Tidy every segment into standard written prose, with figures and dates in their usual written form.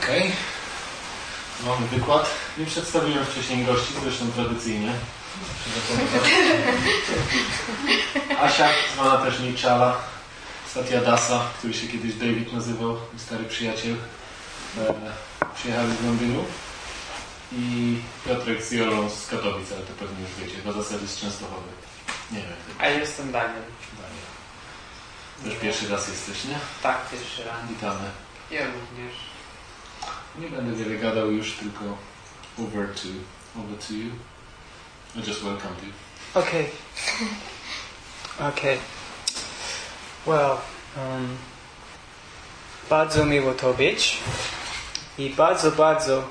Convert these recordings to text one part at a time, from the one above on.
Okej. Mamy wykład. Nie przedstawiłem wcześniej gości, zresztą tradycyjnie. Asia, zwana też Nichala, Satya Dasa, który się kiedyś David nazywał, mój stary przyjaciel. Przyjechali z Londynu. I Piotrek z Jolą z Katowic, ale to pewnie już wiecie, chyba zasady z Częstochowy. Nie wiem. A ja jestem Daniel. Już pierwszy raz jesteś, nie? Tak, pierwszy raz. Witamy. Ja również. Nie będę wiele gadał już, tylko over to you. I just welcome to you. Okay. Okay. Well, bardzo miło to być i bardzo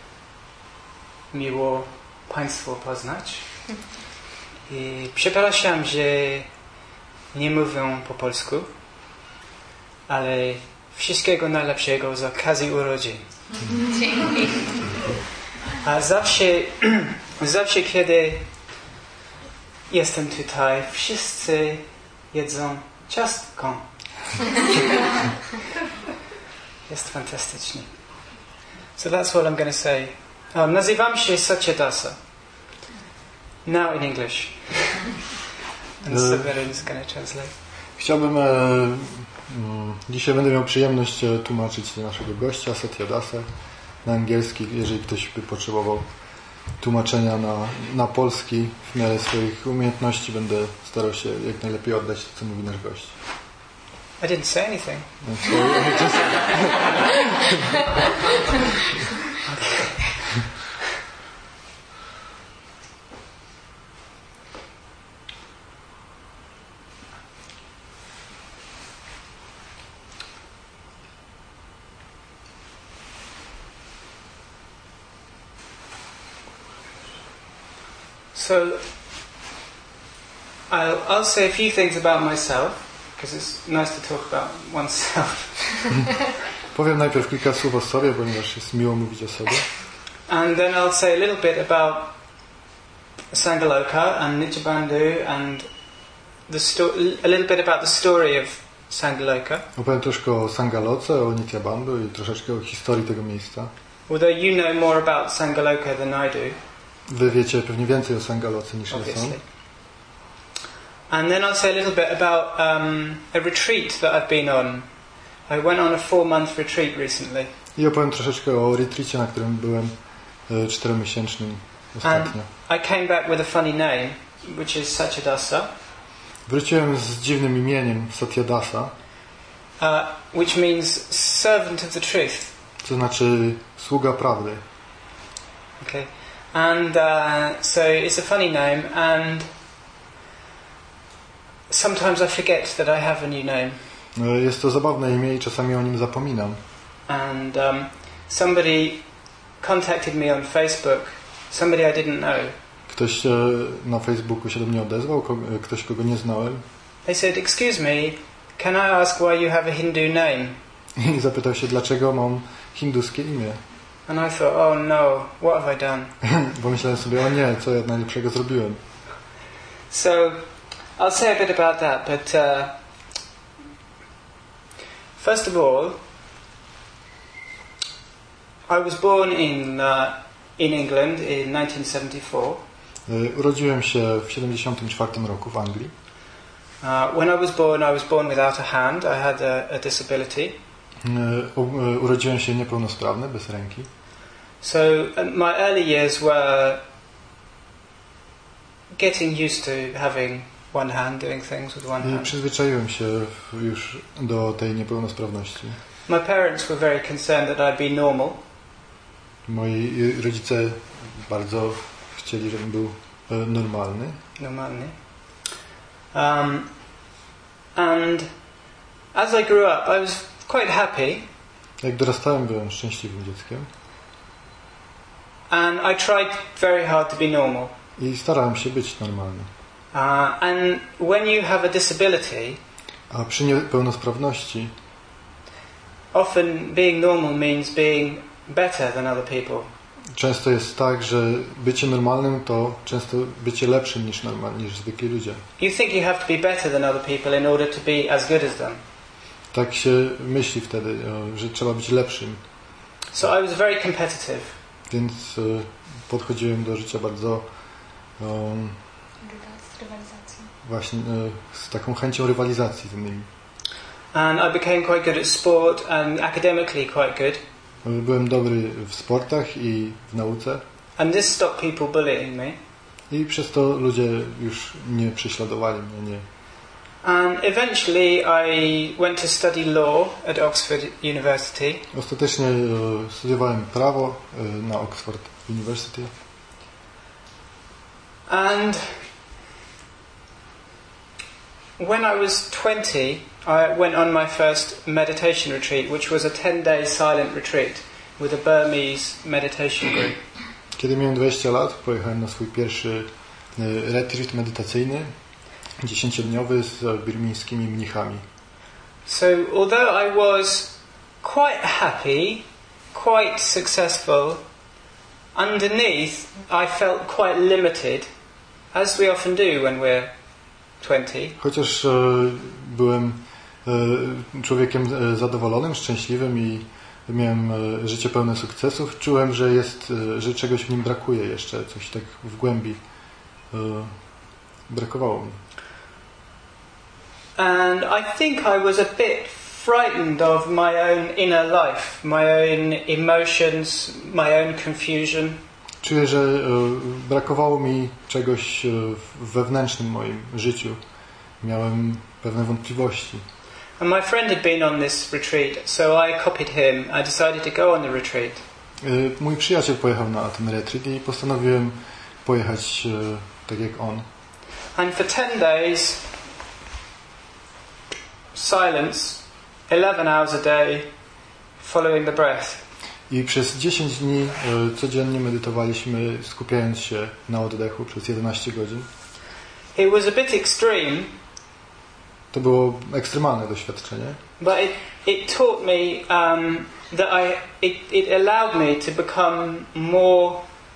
miło Państwo poznać. I przepraszam, że nie mówię po polsku, ale wszystkiego najlepszego z okazji urodzin. Dzięki. A zawsze kiedy jestem tutaj, wszyscy jedzą ciastko. Jest fantastycznie. So that's what I'm going to say. Nazywam się Satya Dasa. Now in English. And Severin is going to translate. Chciałbym... dzisiaj będę miał przyjemność tłumaczyć naszego gościa, Satya Dasa, na angielski, jeżeli ktoś by potrzebował tłumaczenia na polski w miarę swoich umiejętności, będę starał się jak najlepiej oddać to, co mówi nasz gość. I didn't say anything. So, I'll say a few things about myself, because it's nice to talk about oneself. Powiem najpierw kilka słów o sobie, ponieważ jest miło mówić o sobie. And then I'll say a little bit about Sangaloka and Nityabandu and a little bit about the story of Sangaloka. Opowiem troszkę o Sangaloce, o Nityabandu i troszeczkę o historii tego miejsca. Although you know more about Sangaloka than I do. Wy wiecie pewnie więcej o Sangaloce niż ja sam. And then I'll say a little bit about a retreat that I've been on. I went on a 4-month retreat recently. I opowiem troszeczkę o retreacie, na którym byłem 4-miesięcznym ostatnio. And I came back with a funny name, which is Satya Dasa. Wróciłem z dziwnym imieniem, Satya Dasa. Which means servant of the truth. To znaczy sługa prawdy. Okay. And so it's a funny name, and sometimes I forget that I have a new name. Jest to zabawne imię i czasami o nim zapominam. And somebody contacted me on Facebook, somebody I didn't know. Ktoś na Facebooku się do mnie odezwał, ktoś, kogo nie znałem. They said, "Excuse me, can I ask why you have a Hindu name?" I zapytał się, dlaczego mam hinduskie imię. And I thought, oh no, what have I done? Bo myślałem sobie, o nie, co ja najlepszego zrobiłem. So, I'll say a bit about that, but first of all, I was born in England in 1974. Urodziłem się w 1974 roku w Anglii. When I was born without a hand. I had a disability. Urodziłem się niepełnosprawny, bez ręki. So my early years were getting used to having one hand, doing things with one hand. I przyzwyczaiłem się już do tej niepełnosprawności. My parents were very concerned that I'd be normal. Moi rodzice bardzo chcieli, żebym był normalny. Normalny. And as I grew up, I was quite happy. Jak dorastałem, byłem szczęśliwym dzieckiem. And I tried very hard to be normal. I starałem się być normalny. And when you have a disability, a przy niepełnosprawności, often being normal means being better than other people. Często jest tak, że bycie normalnym to często bycie lepszym niż zwykli ludzie. You think you have to be better than other people in order to be as good as them. Tak się myśli wtedy, że trzeba być lepszym. So I was very competitive. Więc podchodziłem do życia bardzo właśnie z taką chęcią rywalizacji z innymi. And I became quite good at sport and academically quite good. Byłem dobry w sportach i w nauce. And this stopped people bullying me. I przez to ludzie już nie prześladowali mnie. And eventually I went to study law at Oxford University. Ostatecznie studiowałem prawo na Oxford University. And when I was 20, I went on my first meditation retreat, which was a 10-day silent retreat with a Burmese meditation group. Kiedy miałem 20 lat, pojechałem na swój pierwszy retreat medytacyjny, 10-dniowy z birmińskimi mnichami. So although I was quite happy, quite successful, underneath I felt quite limited, as we often do when we're 20. Chociaż byłem człowiekiem zadowolonym, szczęśliwym i miałem życie pełne sukcesów, czułem, że czegoś w nim brakuje jeszcze, coś tak w głębi brakowało mi. And I think I was a bit frightened of my own inner life, my own emotions, my own confusion. Czuję, że brakowało mi czegoś w wewnętrznym moim życiu. Miałem pewne wątpliwości. And my friend had been on this retreat, so I copied him. I decided to go on the retreat. Mój przyjaciel pojechał na ten retreat i postanowiłem pojechać tak jak on. And for 10 days, silence, 11 hours a day, following the breath. I przez 10 dni codziennie medytowaliśmy, skupiając się na oddechu przez 11 godzin. It was a bit extreme. To było ekstremalne doświadczenie. But it taught me that it allowed me to become more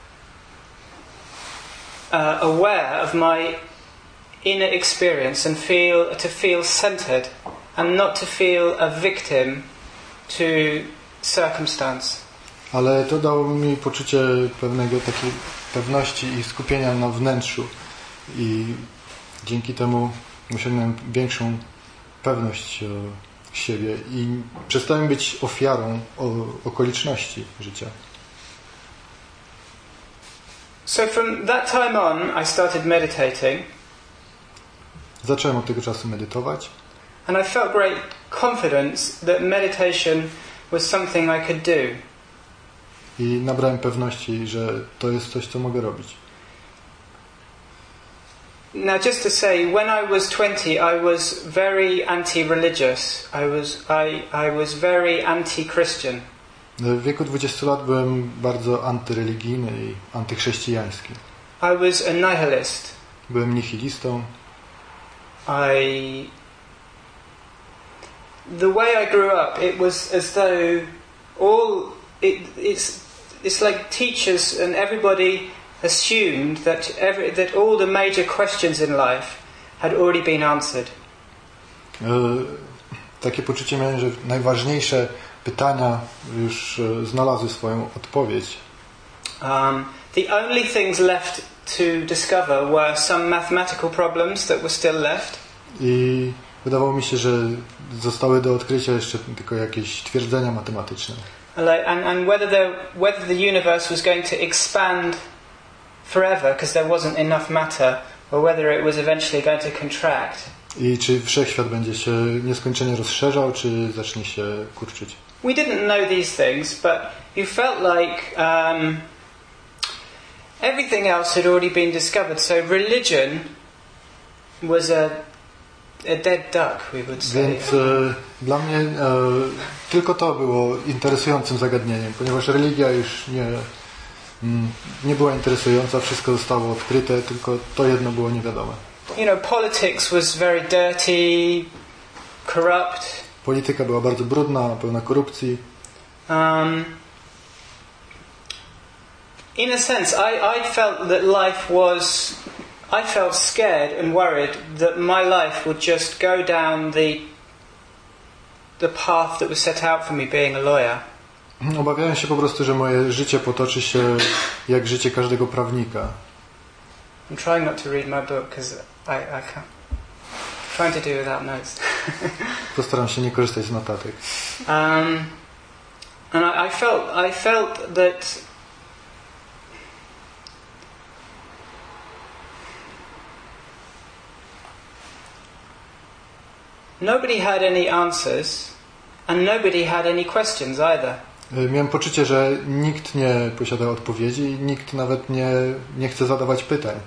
aware of my inner experience and to feel centered and not to feel a victim to circumstance. Ale to dało mi poczucie pewnego takiej pewności i skupienia na wnętrzu i dzięki temu osiągnąłem większą pewność siebie i przestałem być ofiarą okoliczności życia. So from that time on I started meditating. Zacząłem od tego czasu medytować. And I felt great confidence that meditation was something I could do. I nabrałem pewności, że to jest coś, co mogę robić. Now, just to say, when I was 20, I was very anti-religious. I was very anti-Christian. W wieku 20 lat byłem bardzo antyreligijny i antychrześcijański. I was a nihilist. Byłem nihilistą. The way I grew up, it was as though it's like teachers and everybody assumed that all the major questions in life had already been answered. Takie poczucie miałem, że najważniejsze pytania już znalazły swoją odpowiedź. The only things left to discover were some mathematical problems that were still left. I wydawało mi się, że zostały do odkrycia jeszcze tylko jakieś twierdzenia matematyczne. And whether the universe was going to expand forever because there wasn't enough matter, or whether it was eventually going to contract. I czy wszechświat będzie się nieskończenie rozszerzał, czy zacznie się kurczyć. We didn't know these things, but you felt like everything else had already been discovered. So religion was a dead duck, we would say. Więc dla mnie tylko to było interesującym zagadnieniem, ponieważ religia już nie była interesująca, wszystko zostało odkryte, tylko to jedno było niewiadome. You know, politics was very dirty, corrupt. Polityka była bardzo brudna, pełna korupcji. In a sense, I felt that I felt scared and worried that my life would just go down the path that was set out for me being a lawyer. Obawiałem się po prostu, że moje życie potoczy się jak życie każdego prawnika. I'm trying not to read my book because I can't. Trying to do without notes. Postaram się nie korzystać z notatek. And I felt that nobody had any answers and nobody had any questions either. Miałem poczucie, że nikt nie posiada odpowiedzi i nikt nawet nie chce zadawać pytań.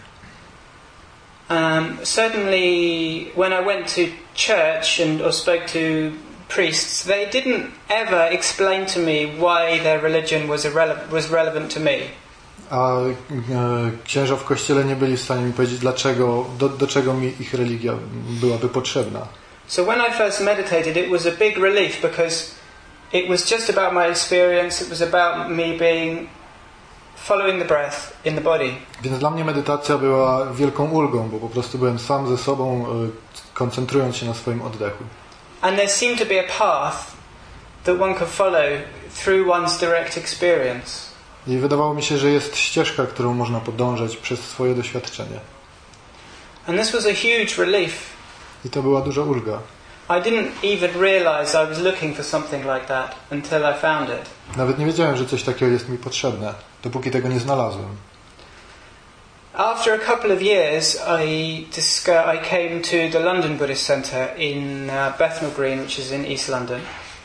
Certainly when I went to church or spoke to priests, they didn't ever explain to me why their religion was relevant to me. A księża w kościele nie byli w stanie mi powiedzieć, do czego mi ich religia byłaby potrzebna. So when I first meditated, it was a big relief because it was just about my experience. It was about me following the breath in the body. Więc dla mnie medytacja była wielką ulgą, bo po prostu byłem sam ze sobą, koncentrując się na swoim oddechu. And there seemed to be a path that one could follow through one's direct experience. I wydawało mi się, że jest ścieżka, którą można podążać przez swoje doświadczenie. And this was a huge relief. I to była duża ulga. I didn't even realize I was looking for something like that until I found it. Nawet nie wiedziałem, że coś takiego jest mi potrzebne, dopóki tego nie znalazłem. After a couple of years, I came to the London Buddhist Centre in Bethnal Green, which is in East London.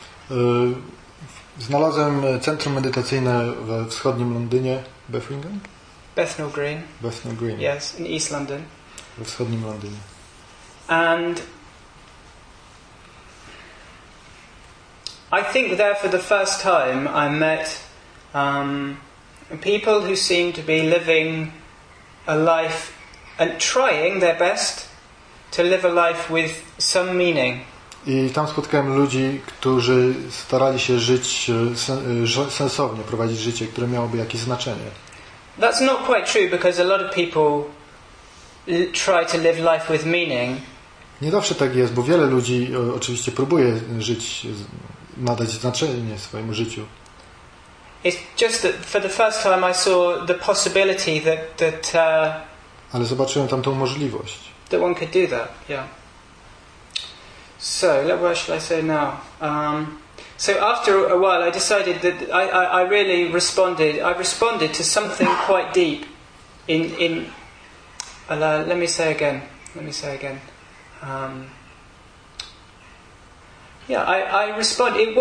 Znalazłem centrum medytacyjne we wschodnim Londynie. Bethlehem? Bethnal Green. Bethnal Green. Yes, in East London. We wschodnim Londynie. And I think there for the first time I met people who seemed to be living a life and trying their best to live a life with some meaning. I tam spotkałem ludzi, którzy starali się żyć sensownie, prowadzić życie, które miałoby jakieś znaczenie. That's not quite true because a lot of people try to live life with meaning. Nie zawsze tak jest, bo wiele ludzi oczywiście próbuje żyć, nadać znaczenie swojemu życiu. It's just that for the first time I saw the possibility that ale zobaczyłem tam tą możliwość. That one could do that, yeah. So, what shall I say now? So after a while I decided that I really responded to something quite deep in let me say again. I responded. It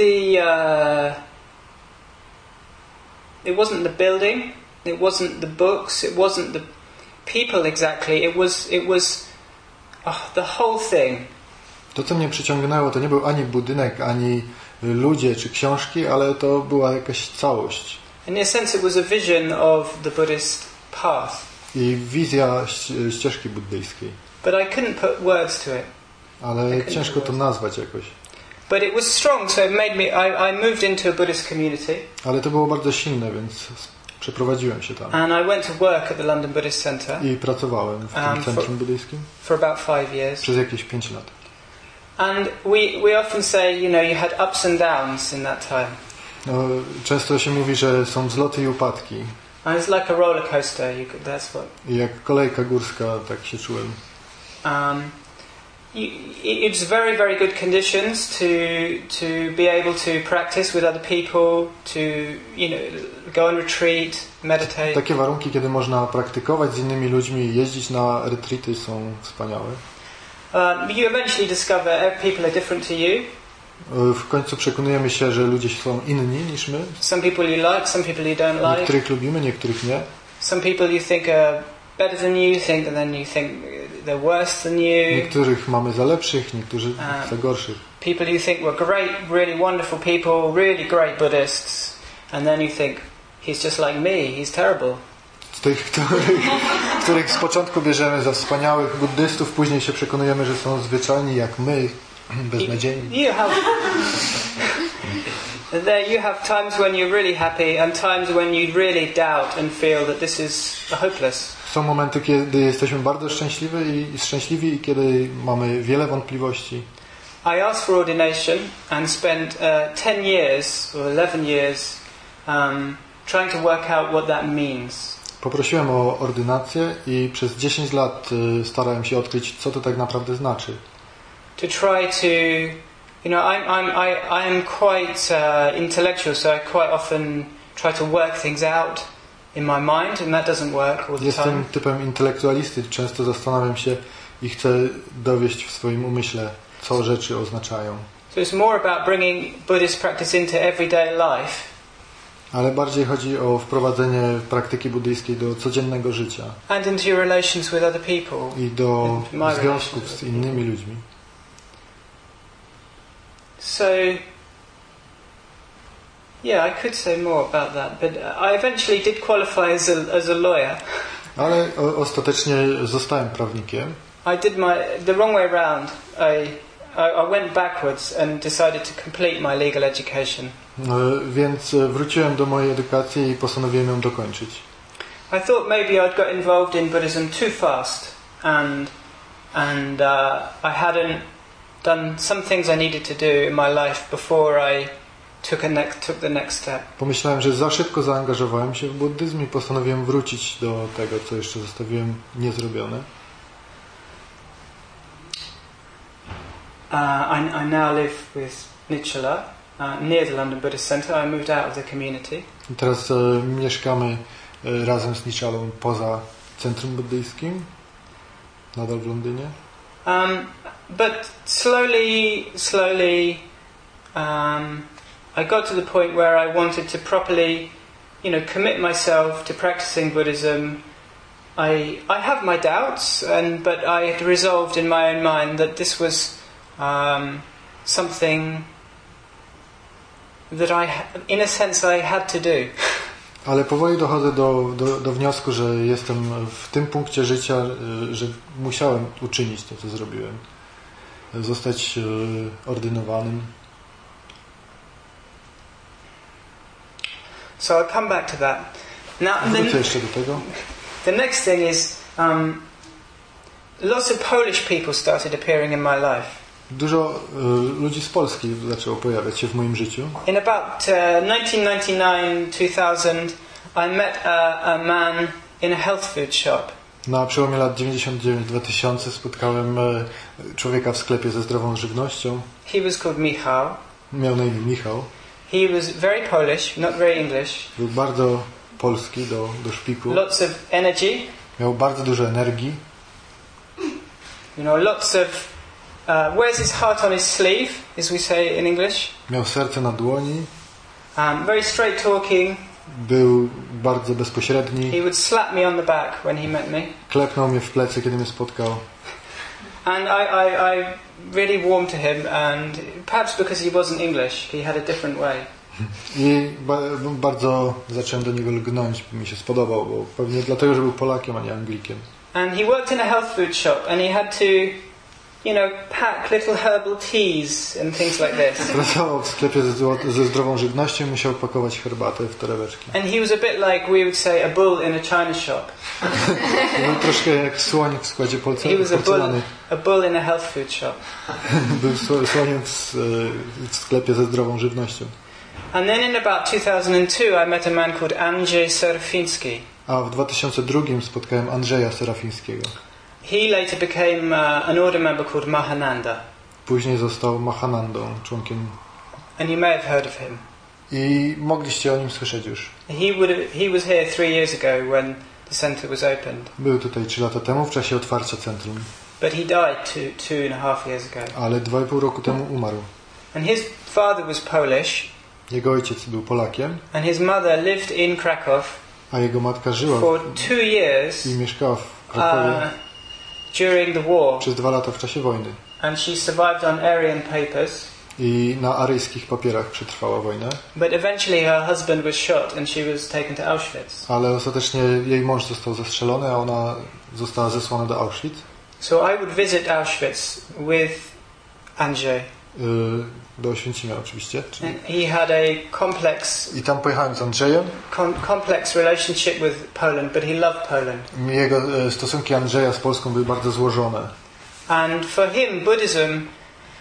wasn't the building, it wasn't the books, it wasn't the people exactly. It was the whole thing. To, co mnie przyciągnęło, to nie był ani budynek, ani ludzie czy książki, ale to była jakaś całość. In a sense, it was a vision of the Buddhist path. I wizja ścieżki buddyjskiej. But I couldn't put words to it. Ale ciężko to nazwać jakoś. But it was strong, so it made me. I moved into a Buddhist community. Ale to było bardzo silne, więc przeprowadziłem się tam. And I went to work at the London Buddhist Centre. I pracowałem w tym centrum buddyjskim. For about 5 years. Przez jakieś 5 lat. And we often say, you had ups and downs in that time. No, często się mówi, że są wzloty i upadki. And it's like a roller coaster. That's what. I jak kolejka górska, tak się czułem. It's very, very good conditions to be able to practice with other people, to go on retreat, meditate. Takie warunki, kiedy można praktykować z innymi ludźmi, jeździć na retreaty, są wspaniałe. You eventually discover people are different to you. W końcu przekonujemy się, że ludzie są inni niż my. Some people you like, some people you don't like. Niektórych lubimy, niektórych nie. Some people you think are better than you, and then you think they're worse than you. Niektórych mamy za lepszych, niektórzy za gorszych. People you think were great, really wonderful people, really great Buddhists, and then you think he's just like me, he's terrible. Z tych, których z początku bierzemy za wspaniałych buddystów, później się przekonujemy, że są zwyczajni jak my, beznadziejni. There you have times when you're really happy and times when you really doubt and feel that this is hopeless. Są momenty, kiedy jesteśmy bardzo szczęśliwi i kiedy mamy wiele wątpliwości. I asked for ordination and spent 10 years or 11 years trying to work out what that means. Poprosiłem o ordynację i przez 10 lat starałem się odkryć, co to tak naprawdę znaczy. To try to, I'm quite intellectual, so I quite often try to work things out in my mind, and that doesn't work all the time. Jestem typem intelektualisty, często zastanawiam się i chcę dowieść w swoim umyśle, co rzeczy oznaczają. So it's more about bringing Buddhist practice into everyday life. Ale bardziej chodzi o wprowadzenie praktyki buddyjskiej do codziennego życia. And into your relations with other people. I do związków z innymi ludźmi. So, yeah, I could say more about that, but I eventually did qualify as a lawyer. Ale ostatecznie zostałem prawnikiem. I did the wrong way around. I went backwards and decided to complete my legal education. Więc wróciłem do mojej edukacji i postanowiłem ją dokończyć. I thought maybe I'd got involved in Buddhism too fast, and I hadn't done some things I needed to do in my life before I took the next step. Pomyślałem, że za szybko zaangażowałem się w buddyzm i postanowiłem wrócić do tego, co jeszcze zostawiłem niezrobione. I now live with Nichola near the London Buddhist Centre. I moved out of the community. I teraz mieszkamy razem z Nicholą poza centrum buddyjskim, nadal w Londynie. But slowly, I got to the point where I wanted to properly, commit myself to practicing Buddhism. I have my doubts, but I had resolved in my own mind that this was something that in a sense I had to do. Ale powoli dochodzę do wniosku, że jestem w tym punkcie życia, że musiałem uczynić to, co zrobiłem. Zostać ordynowanym. So I'll come back to that. Now, wrócę jeszcze do tego. The next thing is lots of Polish people started appearing in my life. Dużo ludzi z Polski zaczęło pojawiać się w moim życiu. In about 1999-2000, I met a man in a health food shop. Na przełomie lat 99-2000 spotkałem człowieka w sklepie ze zdrową żywnością. He was called Michał. Miał na imię Michał. He was very Polish, not very English. Był bardzo polski do szpiku. Lots of energy. Miał bardzo dużo energii. Lots of wears his heart on his sleeve, as we say in English. Miał serce na dłoni. Very straight talking. Był bardzo bezpośredni. He would slap me on the back when he met me. Klepnął mnie w plecy, kiedy mnie spotkał. And I really warmed to him, and perhaps because he wasn't English, he had a different way. I bardzo zacząłem do niego lgnąć, mi się spodobał, bo pewnie dlatego, że był Polakiem, a nie Anglikiem. And he worked in a health food shop, and he had to, pack little herbal teas and things like this. Pracował w sklepie ze zdrową żywnością i musiał pakować herbatę w torebeczki. And he was a bit like, we would say, a bull in a china shop. Był troszkę jak słoń w składzie He was a bull in a health food shop. Był słoniem w sklepie ze zdrową żywnością. And then in about 2002 I met a man called Andrzej Serafiński. A w 2002 spotkałem Andrzeja Serafińskiego. He later became an order member called Mahananda. Później został Mahanandą, członkiem. And you may have heard of him. I mogliście o nim słyszeć już. He was here 3 years ago when the center was opened. Był tutaj 3 lata temu w czasie otwarcia centrum. But he died 2.5 years ago. Ale 2,5 roku temu umarł. And his father was Polish. Jego ojciec był Polakiem. And his mother lived in Krakow. A jego matka żyła for 2 years. I mieszkała w Krakowie. During the war. Przez 2 lata w czasie wojny. And she survived on Aryan papers. I na aryjskich papierach przetrwała wojnę. But eventually her husband was shot and she was taken to Auschwitz. Ale ostatecznie jej mąż został zastrzelony, a ona została zesłana do Auschwitz. So I would visit Auschwitz with Andrzej. Do Oświęcimia oczywiście. And he had a complex. I tam pojechałem z Andrzejem. Complex relationship with Poland, but he loved Poland. Jego stosunki Andrzeja z Polską były bardzo złożone. And for him, Buddhism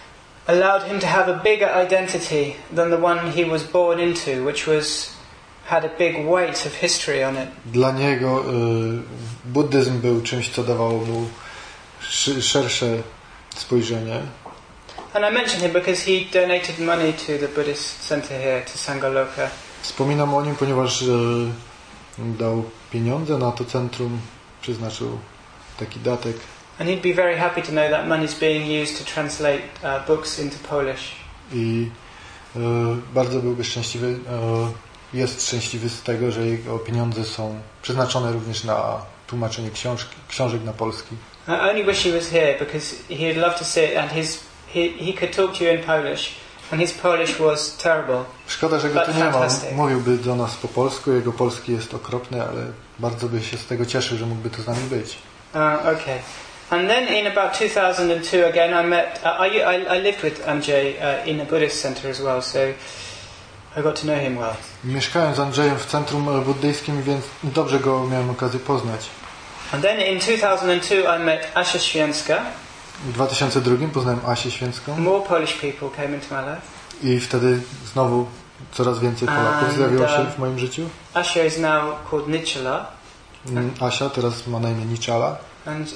allowed him to have a bigger identity than the one he was born into, which had a big weight of history on it. Dla niego buddyzm był czymś, co dawało mu szersze spojrzenie. And I mention him because he donated money to the Buddhist center here, to Sangaloka. Wspominam o nim, ponieważ dał pieniądze na to centrum, przeznaczył taki datek. And he'd be very happy to know that money is being used to translate books into Polish. I bardzo byłby szczęśliwy, jest szczęśliwy z tego, że jego pieniądze są przeznaczone również na tłumaczenie książek na polski. I only wish he was here because he'd love to see it, and he could talk to you in Polish, and his Polish was terrible. Szkoda, że go tu nie ma. Mówiłby do nas po polsku, jego polski jest okropny, ale bardzo by się z tego cieszył, że mógłby tu z nami być. Okay. And then in about 2002 again I met, I lived with Andrzej in a Buddhist center as well, so I got to know him well. Mieszkałem z Andrzejem w centrum buddyjskim, więc dobrze go miałem okazję poznać. And then in 2002 I met Asia Święcka. W 2002 poznałem Asię Święcką. More Polish people came into my life. I wtedy znowu coraz więcej Polaków zjawiło się w moim życiu. Asia is now called Nichala. Asia teraz ma na imię Nichala. And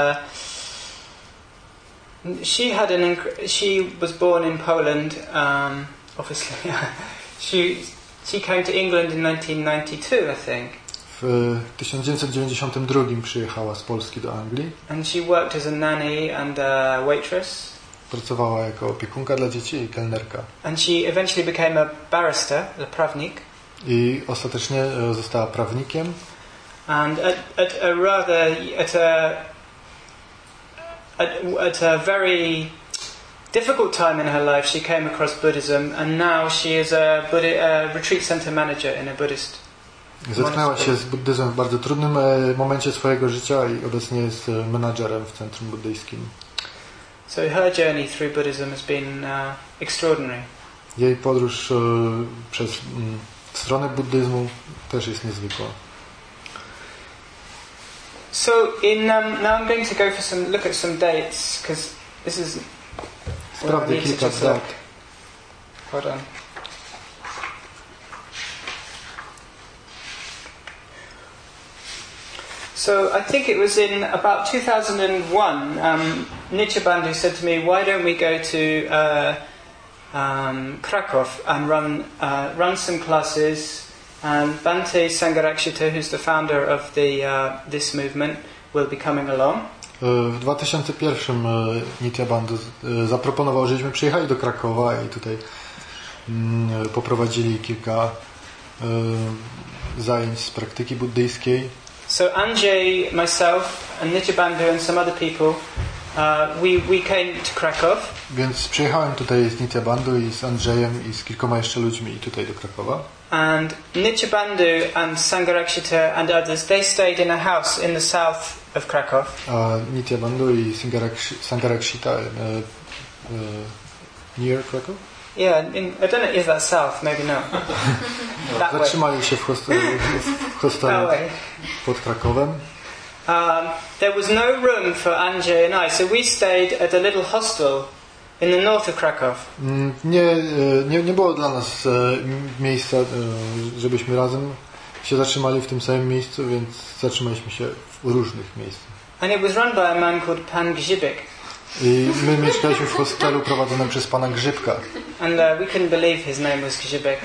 she was born in Poland. Obviously, she came to England in 1992, I think. W 1992 przyjechała z Polski do Anglii. And she worked as a nanny and a waitress. Pracowała jako opiekunka dla dzieci i kelnerka. And she eventually became a barrister, a prawnik. I ostatecznie została prawnikiem. And at a very difficult time in her life, she came across Buddhism, and now she is a retreat center manager in a Buddhist. Zetknęła się z buddyzmem w bardzo trudnym momencie swojego życia i obecnie jest menadżerem w centrum buddyjskim. So her journey through Buddhism has been extraordinary. Jej podróż przez stronę buddyzmu też jest niezwykła. So now I'm going to go for look at some dates, because this is. Sprawdzę kilka dat. Hold on. So I think it was in about 2001. Nietzsche Bandhu said to me, "Why don't we go to Krakow and run some classes?" And Bhante Sangharakshita, who's the founder of this movement, will be coming along. W 2001 Nitya Bandhu zaproponował, żebyśmy przyjechali do Krakowa i tutaj poprowadzili kilka zajęć z praktyki buddyjskiej. So Andrzej, myself, and Nitya Bandhu and some other people, we came to Krakow. Więc przyjechałem tutaj z Nitya Bandhu i z Andrzejem i z kilkoma jeszcze ludźmi tutaj do Krakowa. And Nitya Bandhu and Sangharakshita and others, they stayed in a house in the south of Krakow. A Nitya Bandhu i Sangharakshita near Krakow? Yeah, I don't know if that's south, maybe not. Zatrzymali się w hostelu pod Krakowem. There was no room for Andrzej and I, so we stayed at a little hostel in the north of Krakow. Nie było dla nas miejsca, żebyśmy razem się zatrzymali w tym samym miejscu, więc zatrzymaliśmy się w różnych miejscach. And it was run by a man called Pan Grzybek. I my mieszkaliśmy w hostelu prowadzonym przez pana Grzybka. And we couldn't believe his name was Grzybek.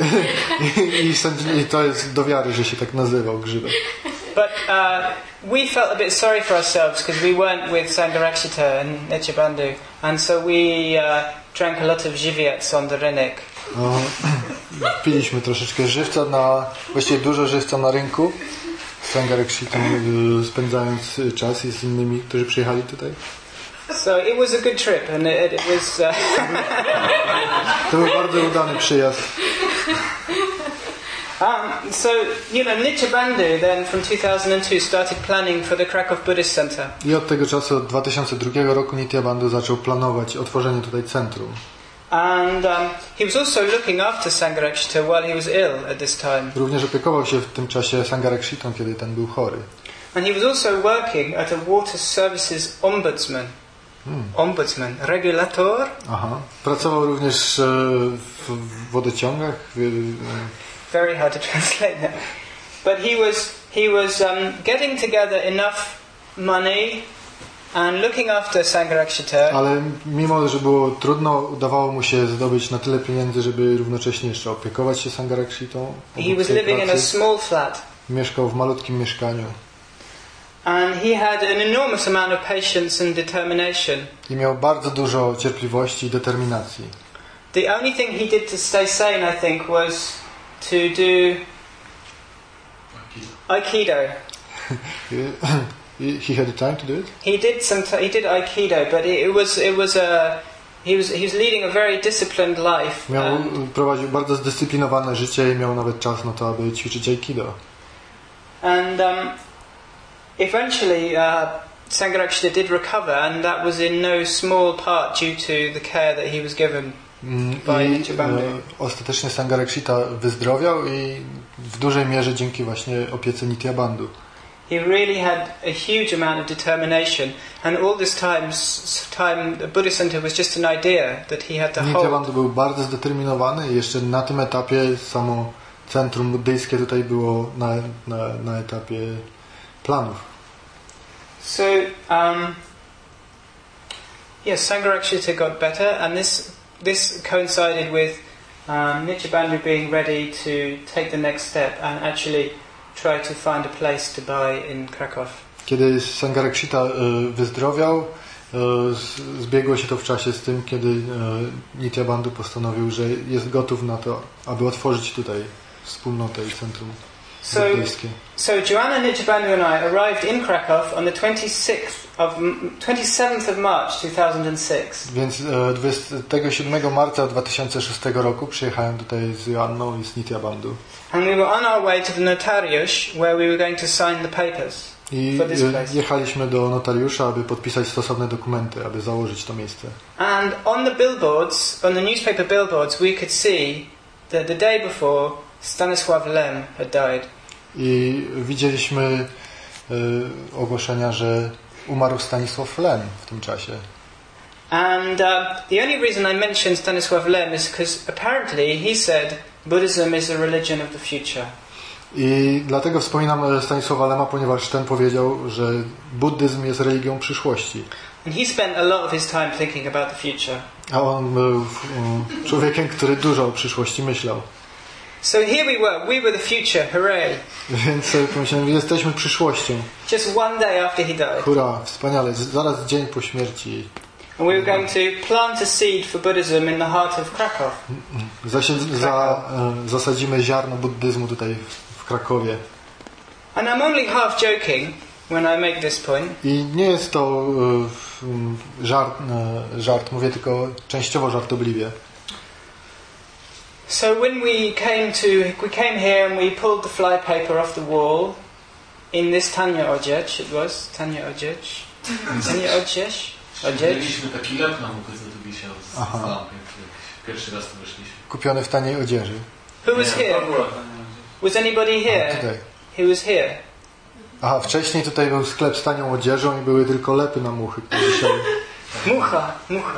I to jest do wiary, że się tak nazywał Grzybek. But we felt a bit sorry for ourselves because we weren't with Sangharakshita and Nitya Bandhu, and so we drank a lot of żywiec on the rynek. Piliśmy troszeczkę żywca, właściwie dużo żywca na rynku. Z Sangharakshitą spędzając czas z innymi, którzy przyjechali tutaj. So it was a good trip, and it was. To był bardzo udany przyjazd. So Nitya Bandhu then from 2002 started planning for the Krakow Buddhist Center. I od tego czasu, od 2002 roku, Nitya Bandhu zaczął planować otworzenie tutaj centrum. And he was also looking after Sangharakshita while he was ill at this time. Również opiekował się w tym czasie Sangharakshitą, kiedy ten był chory. And he was also working at a water services ombudsman. Ombudsman, regulator. Aha. Pracował również w wodociągach. Very hard to translate that. But he was getting together enough money and looking after Sangharakshita. Ale mimo, że było trudno, udawało mu się zdobyć na tyle pieniędzy, żeby równocześnie jeszcze opiekować się Sangharakshitą. He was living in a small flat. Mieszkał w malutkim mieszkaniu. And he had an enormous amount of patience and determination. I miał bardzo dużo cierpliwości i determinacji. The only thing he did to stay sane, I think, was to do Aikido. He had the time to do it? He did Aikido, but he was leading a very disciplined life. Prowadził bardzo zdyscyplinowane życie i miał nawet czas na to, aby ćwiczyć Aikido. And eventually Sangharakshita did recover, and that was in no small part due to the care that he was given by Nityabandhu. Ostatecznie Sangharakshita wyzdrowiał i w dużej mierze dzięki właśnie opiece Nityabandhu. He really had a huge amount of determination, and all this time the Buddhist center was just an idea that he had to hold. Nityabandhu był bardzo zdeterminowany i jeszcze na tym etapie samo centrum buddyjskie tutaj było na etapie planów. So, yes, Sangharakshita got better, and this coincided with Nityabandhu being ready to take the next step and actually try to find a place to buy in Krakow. Kiedy Sangharakshita wyzdrowiał, zbiegło się to w czasie z tym, kiedy Nityabandhu postanowił, że jest gotów na to, aby otworzyć tutaj wspólnotę i centrum buddyjskie. So Joanna Nityabandhu and I arrived in Krakow on the 27th of March 2006. Więc 27 marca 2006 roku przyjechałem tutaj z Joanną i z Nityabandhu. And we were on our way to the notariusz where we were going to sign the papers for this place. Jechaliśmy do notariusza, aby podpisać stosowne dokumenty, aby założyć to miejsce. And on the billboards, on the newspaper billboards, we could see that the day before Stanisław Lem had died. I widzieliśmy ogłoszenia, że umarł Stanisław Lem w tym czasie. And the only reason I mentioned Stanisław Lem is because apparently he said Buddhism is the religion of the future. I dlatego wspominam Stanisława Lema, ponieważ ten powiedział, że buddyzm jest religią przyszłości. And he spent a lot of his time thinking about the future. A on był człowiekiem, który dużo o przyszłości myślał. So here we were the future, hooray. Więc pomyślałem, jesteśmy przyszłością. Just one day after he died. Hurra, wspaniale, zaraz dzień po śmierci. And we were going to plant a seed for Buddhism in the heart of Krakow. Zasadzimy ziarno buddyzmu tutaj w Krakowie. And I'm only half joking when I make this point. I nie jest to żart, mówię tylko częściowo żartobliwie. So when we came here and we pulled the flypaper off the wall in this Tanya Odziec, it was Tanya Odziec. Mieliśmy taki lep na mukę, co tu wisiał z lampy. Pierwszy raz tu weszliśmy. Kupiony w taniej odzieży. Who was here? Was anybody here? Tutaj. He was here. Aha, wcześniej tutaj był sklep z tanią odzieżą i były tylko lepy na muchy, które wisiały. Mucha.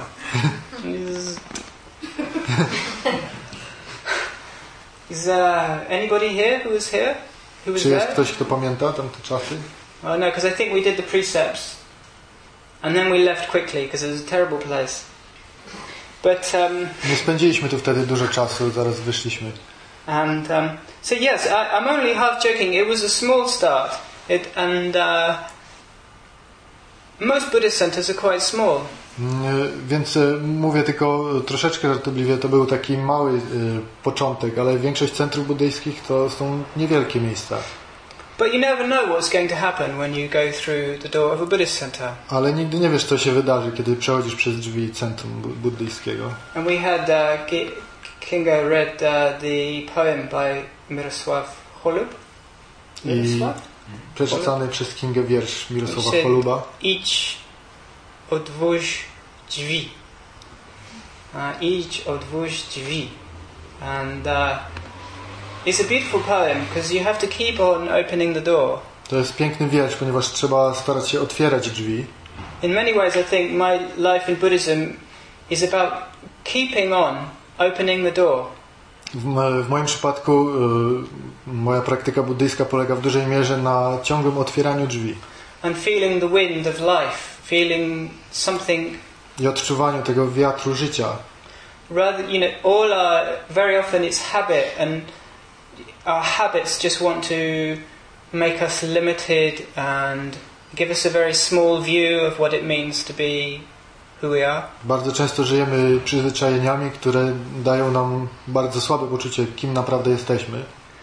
Is anybody here who was here? Who was Czy jest there? ktoś, kto pamięta tamte czasy? Oh no, because I think we did the precepts. And then we left quickly because it was a terrible place. But nie spędziliśmy tu wtedy dużo czasu, zaraz wyszliśmy. And so yes, I'm only half joking. It was a small start, most Buddhist centers are quite small. Więc mówię tylko troszeczkę żartobliwie, to był taki mały początek, ale większość centrów buddyjskich to są niewielkie miejsca. But you never know what's going to happen when you go through the door of a Buddhist center. Ale nigdy nie wiesz, co się wydarzy, kiedy przechodzisz przez drzwi centrum buddyjskiego. And we had Kinga read the poem by Mirosław Holub. I przeczytany przez Kingę wiersz Mirosława Holuba. Idź otwórz drzwi. Idź otwórz drzwi. And it's a beautiful poem because you have to keep on opening the door. To jest piękny wiersz, ponieważ trzeba starać się otwierać drzwi. in many ways I think my life in Buddhism is about keeping on opening the door. W moim przypadku moja praktyka buddyjska polega w dużej mierze na ciągłym otwieraniu drzwi. And feeling the wind of life, feeling something. I odczuwaniu tego wiatru życia. Rather, very often it's habit, and our habits just want to make us limited and give us a very small view of what it means to be who we are. Bardzo często żyjemy przyzwyczajeniami, które dają nam bardzo słabe poczucie, kim naprawdę jesteśmy.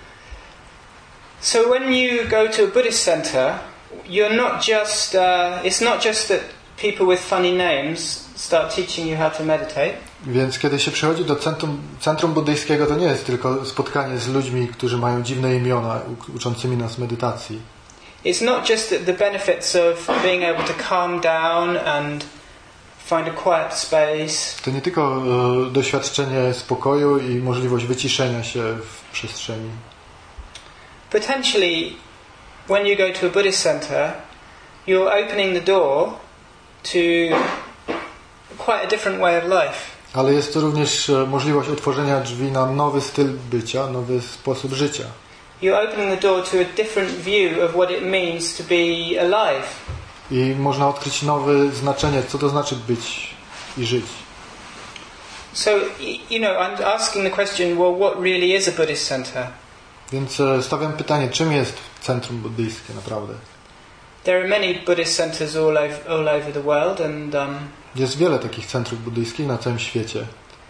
So when you go to a Buddhist center, you're not just it's not just that people with funny names start teaching you how to meditate. Więc kiedy się przychodzi do centrum buddyjskiego, to nie jest tylko spotkanie z ludźmi, którzy mają dziwne imiona, uczącymi nas medytacji. It's not just the benefits of being able to calm down and find a quiet space. To nie tylko doświadczenie spokoju i możliwość wyciszenia się w przestrzeni. Potentially, when you go to a Buddhist center, you're opening the door to quite a different way of life. Ale jest to również możliwość otworzenia drzwi na nowy styl bycia, nowy sposób życia. You're opening the door to a different view of what it means to be alive. I można odkryć nowe znaczenie, co to znaczy być i żyć. So, I'm asking the question, well, what really is a Buddhist center? Więc stawiam pytanie, czym jest centrum buddyjskie naprawdę? There are many Buddhist centers all over the world, and jest wiele takich centrów buddyjskich na całym świecie.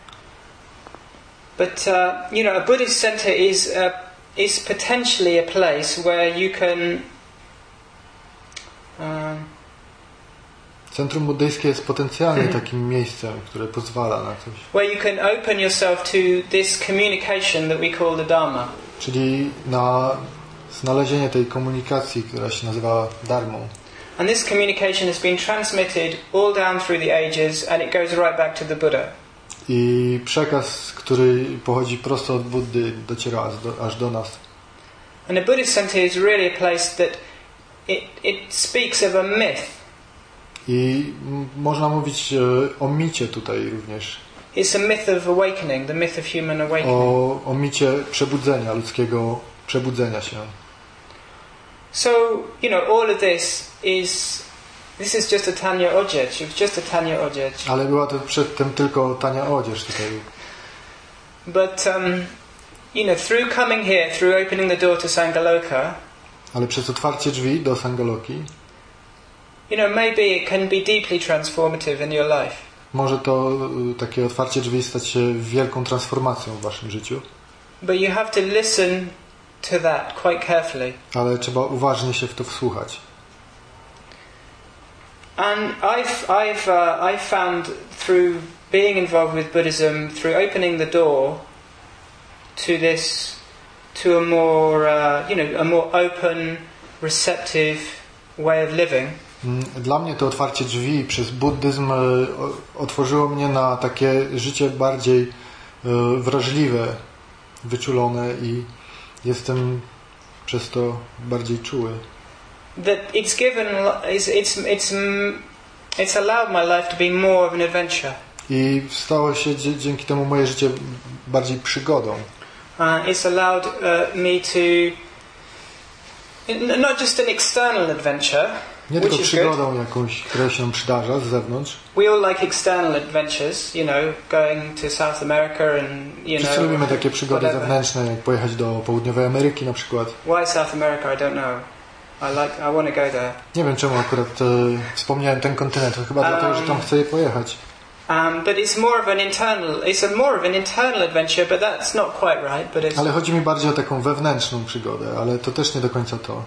But a Buddhist center is potentially a place where you can. Centrum buddyjskie jest potencjalnie takim miejscem, które pozwala na coś. Where you can open yourself to this communication that we call the Dharma. Czyli na znalezienie tej komunikacji, która się nazywa dharmą. And this communication has been transmitted all down through the ages, and it goes right back to the Buddha. I przekaz, który pochodzi prosto od Buddy, dociera aż do nas. And a Buddhist center is really a place that it speaks of a myth. I można mówić o micie tutaj również. It's a myth of awakening, the myth of human awakening. O micie przebudzenia, ludzkiego przebudzenia się. So, all of this is just a tanya odzieć. It was just a tanya odzieć. Ale była to przedtem tylko tania odzież tutaj. But through coming here, through opening the door to Sangaloka, ale przez otwarcie drzwi do Sangaloki, maybe it can be deeply transformative in your life. Może to takie otwarcie drzwi stać się wielką transformacją w waszym życiu. But you have to listen to that quite carefully. Ale trzeba uważnie się w to wsłuchać. And I've found through being involved with Buddhism, through opening the door to a more open, receptive way of living. Dla mnie to otwarcie drzwi przez buddyzm otworzyło mnie na takie życie bardziej wrażliwe, wyczulone i jestem przez to bardziej czuły. That it's allowed my life to be more of an adventure. I stało się dzięki temu moje życie bardziej przygodą. It's allowed me to not just an external adventure. Nie tylko przygodą jakąś, która się przydarza z zewnątrz. We all like external adventures, going to South America and wszyscy lubimy takie przygody zewnętrzne, jak pojechać do Południowej Ameryki na przykład. Why South America? I don't know. I want to go there. Nie wiem czemu akurat wspomniałem ten kontynent, to chyba dlatego, że tam chcę pojechać. But it's more of an internal adventure, but that's not quite right. Ale chodzi mi bardziej o taką wewnętrzną przygodę, ale to też nie do końca to.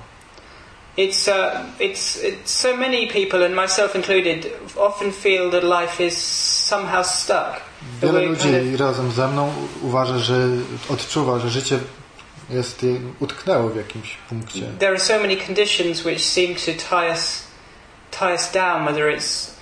It's so many people, and myself included, often feel that life is somehow stuck. Wiele ludzi razem ze mną odczuwa, że życie utknęło w jakimś punkcie. There are so many conditions which seem to tie us down, whether it's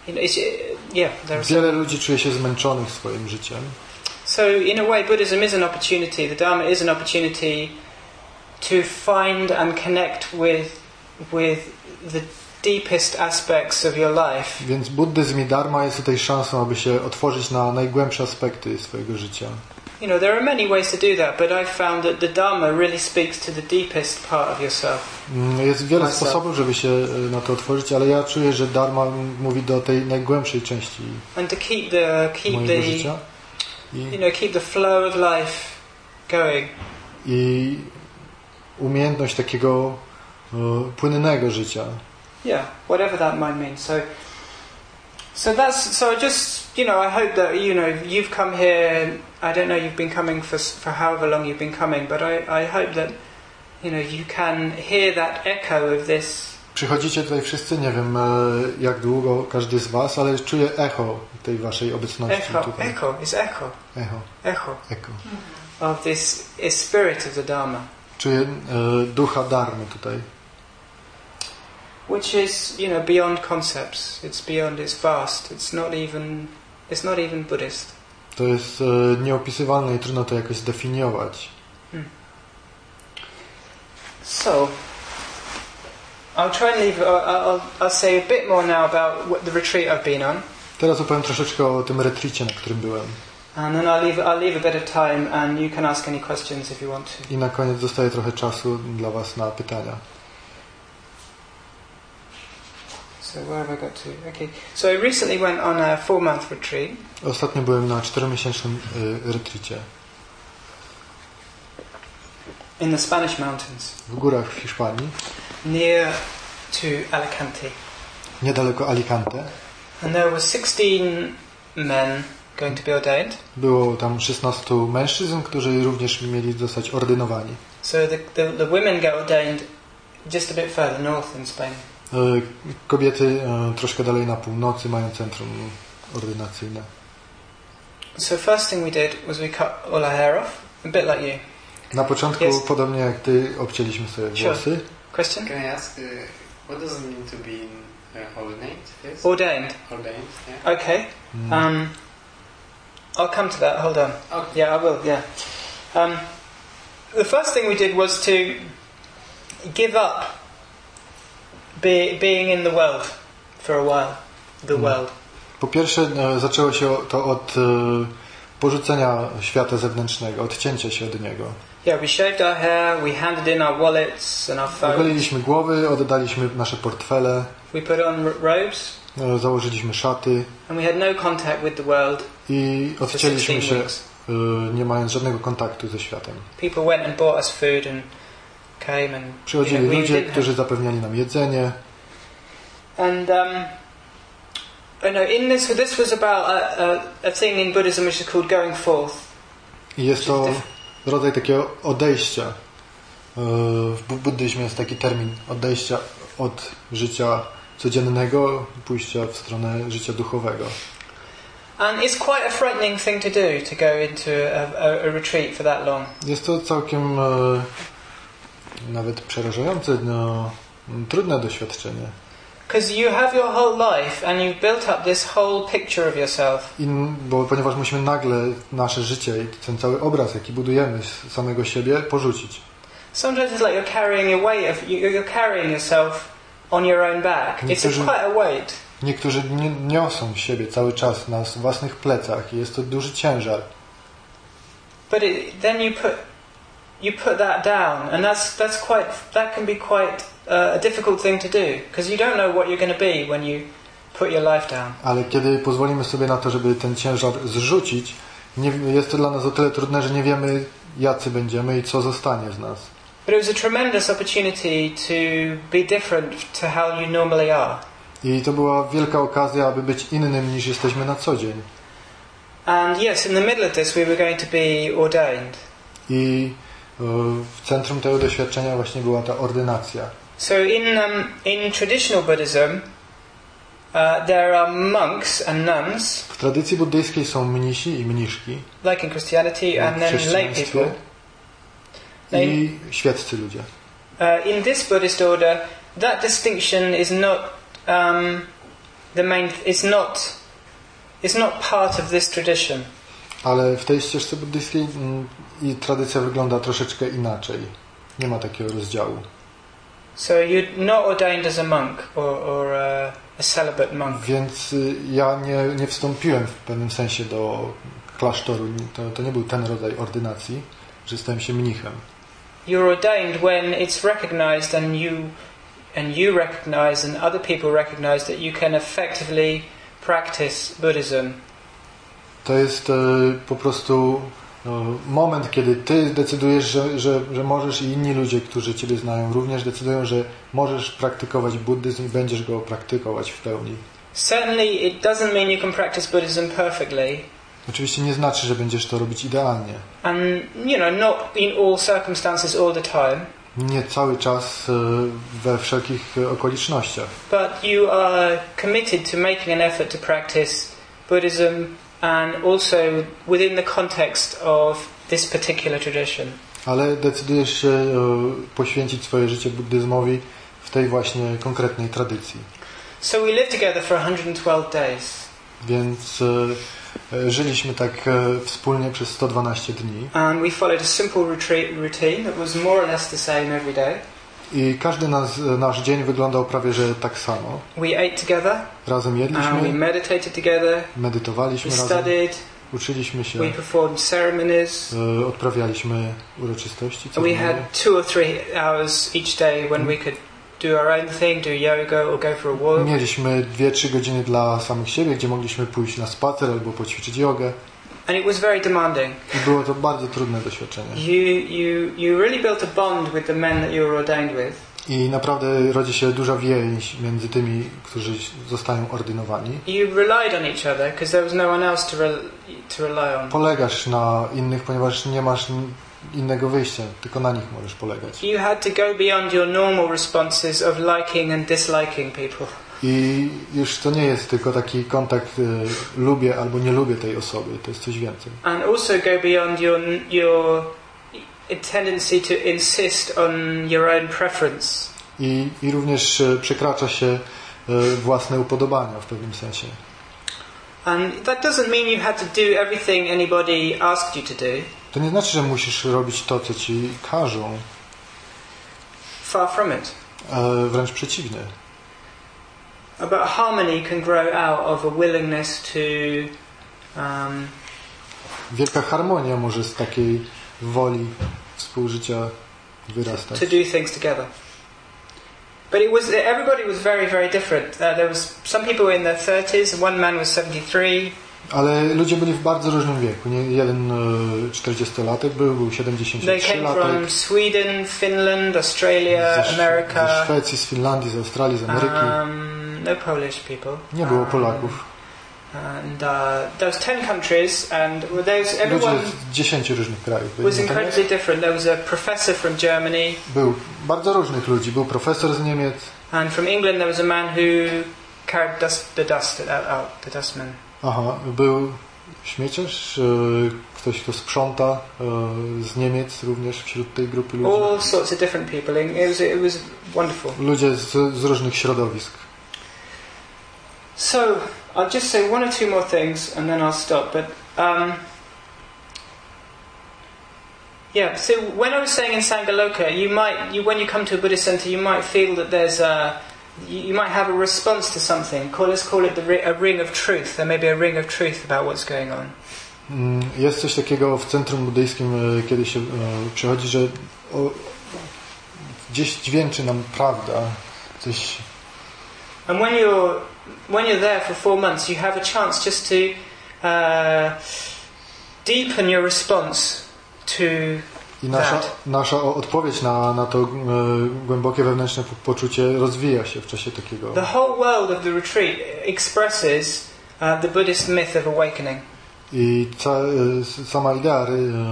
wiele ludzi czuje się zmęczonych swoim życiem. So in a way Buddhism is an opportunity, the Dharma is an opportunity to find and connect with deepest aspects of your life. Więc buddyzm i dharma jest tutaj szansą, aby się otworzyć na najgłębsze aspekty swojego życia. You know, there are many ways to do that, but I've found that the Dharma really speaks to the deepest part of yourself. Jest wiele sposobów, żeby się na to otworzyć, ale ja czuję, że dharma mówi do tej najgłębszej części And to keep mojego życia. keep the flow of life going. I umiejętność takiego płynnego życia. Yeah, whatever that might mean. So I just, I hope that, you've come here, I don't know, you've been coming for however long you've been coming, but I hope that, you can hear that echo of this. Przychodzicie tutaj wszyscy, nie wiem jak długo każdy z was, ale czuję echo tej waszej obecności tutaj. Echo of this spirit of the Dharma. Czuję ducha dharmy tutaj. Which is, beyond concepts. It's vast. It's not even Buddhist. To jest nieopisywalne i trudno to jakoś zdefiniować. So, I'll try and leave. I'll say a bit more now about the retreat I've been on. Teraz opowiem troszeczkę o tym retreacie, na którym byłem. And then I'll leave a bit of time, and you can ask any questions if you want to. I na koniec zostaje trochę czasu dla was na pytania. So where have I got to? Okay. So I recently went on a 4-month retreat. Ostatnio byłem na 4-miesięcznym retreacie. In the Spanish mountains. W górach w Hiszpanii. Near to Alicante. Niedaleko Alicante. And there were 16 men going to be ordained. Było tam 16 mężczyzn, którzy również mieli zostać ordynowani. So the women get ordained just a bit further north in Spain. Kobiety troszkę dalej na północy mają centrum ordynacyjne. So first thing we did was we cut all our hair off, a bit like you. Na początku, podobnie jak ty, obcięliśmy sobie włosy. Question? Can I ask, what does it mean to be ordained? Yes? Ordained. Ordained, yeah. Okay. I'll come to that. Hold on. Okay. Yeah, I will. Yeah. The first thing we did was to give up being in the world for a while. The world. Po pierwsze, zaczęło się to od porzucenia świata zewnętrznego, odcięcia się od niego. Yeah, we shaved our hair, we handed in our wallets and our phones. Ogoliliśmy głowy, oddaliśmy nasze portfele. We put on robes. Założyliśmy szaty. And we had no contact with the world. I odcięliśmy się, nie mając żadnego kontaktu ze światem. People went and bought us food and came and przychodzili ludzie, którzy zapewniali nam jedzenie. And this was about a thing in Buddhism which is called going forth. I jest to rodzaj takiego odejścia. W buddyzmie jest taki termin odejścia od życia codziennego, pójścia w stronę życia duchowego. And it's quite a frightening thing to do, to go into a retreat for that long. Jest to całkiem nawet przerażające, trudne doświadczenie. Because you have your whole life and you've built up this whole picture of yourself. Ponieważ musimy nagle nasze życie i ten cały obraz, jaki budujemy z samego siebie, porzucić. Sometimes it's like you're carrying yourself on your own back. It's quite a weight. Niektórzy niosą siebie cały czas na własnych plecach i jest to duży ciężar. But then you put that down, and that can be quite a difficult thing to do, because you don't know what you're going to be when you put your life down. Ale kiedy pozwolimy sobie na to, żeby ten ciężar zrzucić, jest to dla nas o tyle trudne, że nie wiemy, jacy będziemy i co zostanie z nas. But it was a tremendous opportunity to be different to how you normally are. I to była wielka okazja, aby być innym niż jesteśmy na co dzień. And yes, in the middle of this we were going to be ordained. I w centrum tego doświadczenia właśnie była ta ordynacja. So in traditional Buddhism, there are monks and nuns. W tradycji buddyjskiej są mnisi i mniszki. Like in Christianity, and then lay people. I świeccy ludzie. In this Buddhist order, that distinction is not It's not part of this tradition. Ale w tej ścieżce buddyjskiej i tradycja wygląda troszeczkę inaczej. Nie ma takiego rozdziału. So you're not ordained as a monk or a celibate monk. Więc ja nie wstąpiłem w pewnym sensie do klasztoru. To nie był ten rodzaj ordynacji, że stałem się mnichem. You're ordained when it's recognized and you recognize and other people recognize that you can effectively practice Buddhism. To jest po prostu moment, kiedy ty decydujesz, że możesz i inni ludzie, którzy ciebie znają, również decydują, że możesz praktykować buddyzm i będziesz go praktykować w pełni. Certainly it doesn't mean you can practice Buddhism perfectly. Oczywiście nie znaczy, że będziesz to robić idealnie. And not in all circumstances all the time. Nie cały czas we wszelkich okolicznościach. But you are committed to making an effort to practice Buddhism and also within the context of this particular tradition. Ale decydujesz się poświęcić swoje życie buddyzmowi w tej właśnie konkretnej tradycji. So we lived together for 112 days. Więc żyliśmy tak wspólnie przez 112 dni. And we followed a simple routine that was more or less the same every day. I każdy nasz dzień wyglądał prawie że tak samo. We ate together. Razem jedliśmy. And we meditated together. Medytowaliśmy we razem. Studied. Uczyliśmy się. We performed ceremonies. Odprawialiśmy uroczystości. We had 2 or 3 hours each day when we could do our own thing, do yoga or go for a walk. Mieliśmy 2-3 godziny dla samych siebie, gdzie mogliśmy pójść na spacer albo poćwiczyć jogę. And it was very demanding. I było to bardzo trudne doświadczenie. You really built a bond with the men that you were ordained with. I naprawdę rodzi się duża więź między tymi, którzy zostają ordynowani. You relied on each other because there was no one else to rely on. Polegasz na innych, ponieważ nie masz innego wyjścia, tylko na nich możesz polegać. You had to go beyond your normal responses of liking and disliking people. I już to nie jest tylko taki kontakt lubię albo nie lubię tej osoby, to jest coś więcej. And also go beyond your tendency to insist on your own preference. I również przekracza się własne upodobania w pewnym sensie. And that doesn't mean you had to do everything anybody asked you to do. To nie znaczy, że musisz robić to, co ci każą. Far from it. Wręcz przeciwnie. But harmony can grow out of a willingness to wielka harmonia może z takiej woli współżycia wyrastać. To do things together. But everybody was very, very different. There was some people were in their 30s, one man was 73. Ale ludzie byli w bardzo różnym wieku. Nie jeden 40-latek był 73-latek. They came from Sweden, Finland, Australia, America. Ze Szwecji, z Finlandii, z Australii, z Ameryki. No Polish people. Nie było Polaków. And there was 10 countries, and everyone ludzie z 10 różnych krajów. Was incredibly different. There was a professor from Germany. Był bardzo różnych ludzi. Był profesor z Niemiec. And from England there was a man who carried the dustman. Aha, był śmieciarz, ktoś kto sprząta z Niemiec również wśród tej grupy ludzi. All sorts of different people. It was wonderful. Ludzie z różnych środowisk. So I'll just say 1 or 2 more things and then I'll stop. But so when I was saying in Sangaloka, when you come to a Buddhist center, you might feel that you might have a response to something. Let's call it a ring of truth. There may be a ring of truth about what's going on. Jest coś takiego w centrum buddyjskim, kiedy się przychodzi, że gdzieś dźwięczy nam prawda, coś. And when you're there for 4 months, you have a chance just to deepen your response to I nasza odpowiedź na to głębokie wewnętrzne poczucie rozwija się w czasie takiego. The whole world of the retreat expresses the Buddhist myth of awakening. I sama idea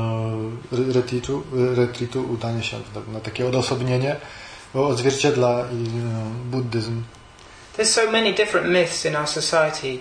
retreatu, udanie się na takie odosobnienie, odzwierciedla buddyzm. There's so many different myths in our society.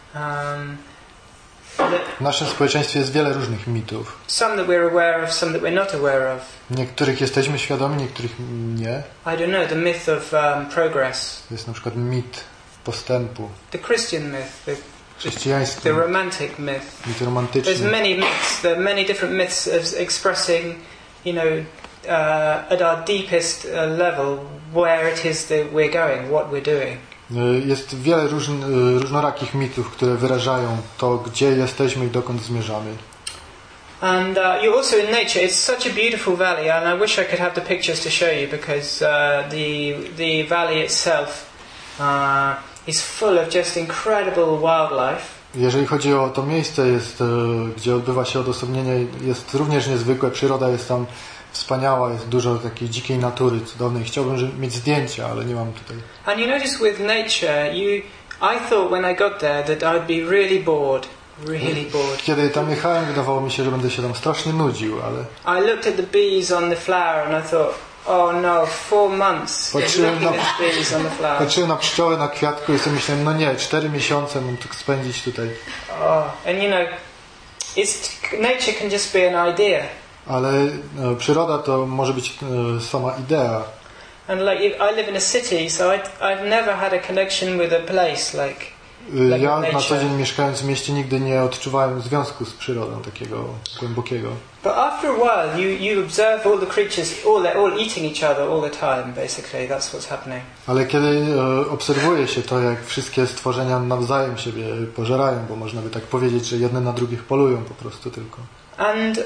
W naszym społeczeństwie jest wiele różnych mitów. Some that we're aware of, some that we're not aware of. Niektórych jesteśmy świadomi, niektórych nie. I don't know, the myth of progress. To jest na przykład mit postępu. The Christian myth, chrześcijański. The romantic myth. Mit romantyczny. There's many myths. There are many different myths of expressing, at our deepest level where it is that we're going, what we're doing. Jest wiele różnorakich mitów, które wyrażają to, gdzie jesteśmy i dokąd zmierzamy. And you also in nature, it's such a beautiful valley, and I wish I could have the pictures to show you, because the valley itself is full of just incredible wildlife. Jeżeli chodzi o to miejsce, gdzie odbywa się odosobnienie, jest również niezwykłe, przyroda jest tam wspaniała, jest dużo takiej dzikiej natury cudownej. Chciałbym mieć zdjęcia, ale nie mam tutaj. And you notice with nature, I thought when I got there that I'd be really bored. Kiedy tam jechałem, wydawało mi się, że będę się tam strasznie nudził, ale... I looked at the bees on the flower and I thought, oh no, 4 months looking at the bees on the flower. Patrzyłem na pszczoły na kwiatku i sobie myślałem, no nie, 4 miesiące mam tu spędzić tutaj. Oh, and you know, nature can just be an idea. Ale przyroda to może być sama idea. And like I live in a city, so I've never had a connection with a place like ja na co dzień mieszkając w mieście nigdy nie odczuwałem związku z przyrodą takiego głębokiego. But after a while you observe all the creatures all eating each other all the time, basically that's what's happening. Ale kiedy obserwuje się to, jak wszystkie stworzenia nawzajem siebie pożerają, bo można by tak powiedzieć, że jedne na drugich polują po prostu tylko. And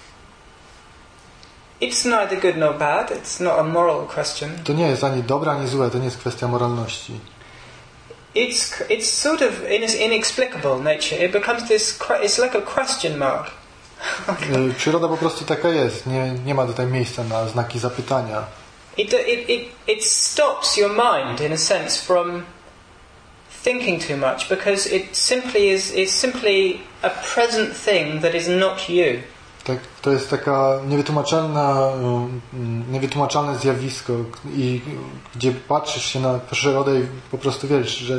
it's neither good nor bad, it's not a moral question. To nie jest ani dobre, ani złe, to nie jest kwestia moralności. It's sort of inexplicable, nature. It becomes it's like a question mark. Przyroda po prostu taka jest. Nie ma tutaj miejsca na znaki zapytania. It stops your mind in a sense from thinking too much, because it's simply a present thing that is not you. Tak, to jest taka niewytłumaczalne zjawisko, i gdzie patrzysz się na przyrodę i po prostu wiesz, że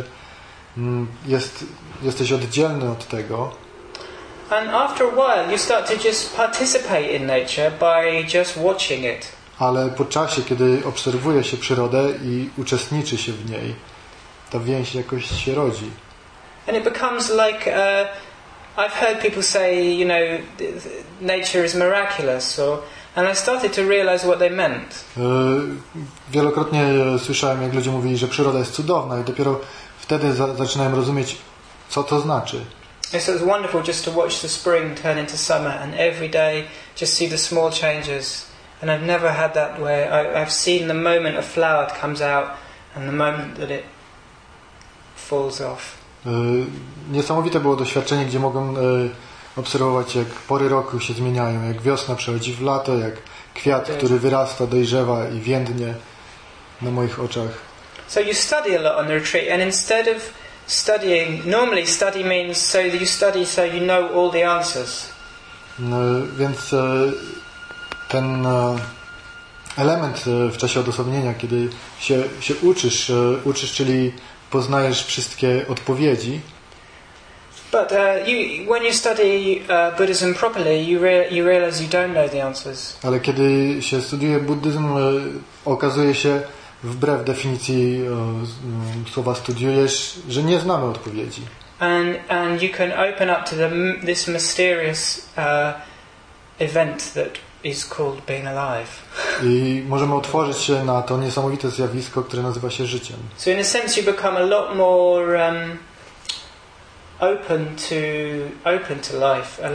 jesteś oddzielny od tego. And after a while you start to just participate in nature by just watching it. Ale po czasie, kiedy obserwuje się przyrodę i uczestniczy się w niej, ta więź jakoś się rodzi. And it becomes like I've heard people say, you know, nature is miraculous, and I started to realize what they meant. Wielokrotnie słyszałem, jak ludzie mówili, że przyroda jest cudowna, i dopiero wtedy zaczynałem rozumieć, co to znaczy. So it's wonderful just to watch the spring turn into summer, and every day just see the small changes. And I've never had that where I've seen the moment a flower comes out and the moment that it falls off. Niesamowite było doświadczenie, gdzie mogłem obserwować, jak pory roku się zmieniają, jak wiosna przechodzi w lato, jak kwiat, który wyrasta, dojrzewa i więdnie na moich oczach. So you study a lot on the retreat, and instead of studying, normally study means so that you study so you know all the answers. Więc ten element w czasie odosobnienia, kiedy się uczysz, czyli poznajesz wszystkie odpowiedzi. But when you study Buddhism properly, you realize you don't know the answers. Ale kiedy się studiuje buddyzm, okazuje się, wbrew definicji słowa studiujesz, że nie znamy odpowiedzi. And you can open up to this mysterious event that is called being alive. I możemy otworzyć się na to niesamowite zjawisko, które nazywa się życiem. So in a sense you become a lot more open to life,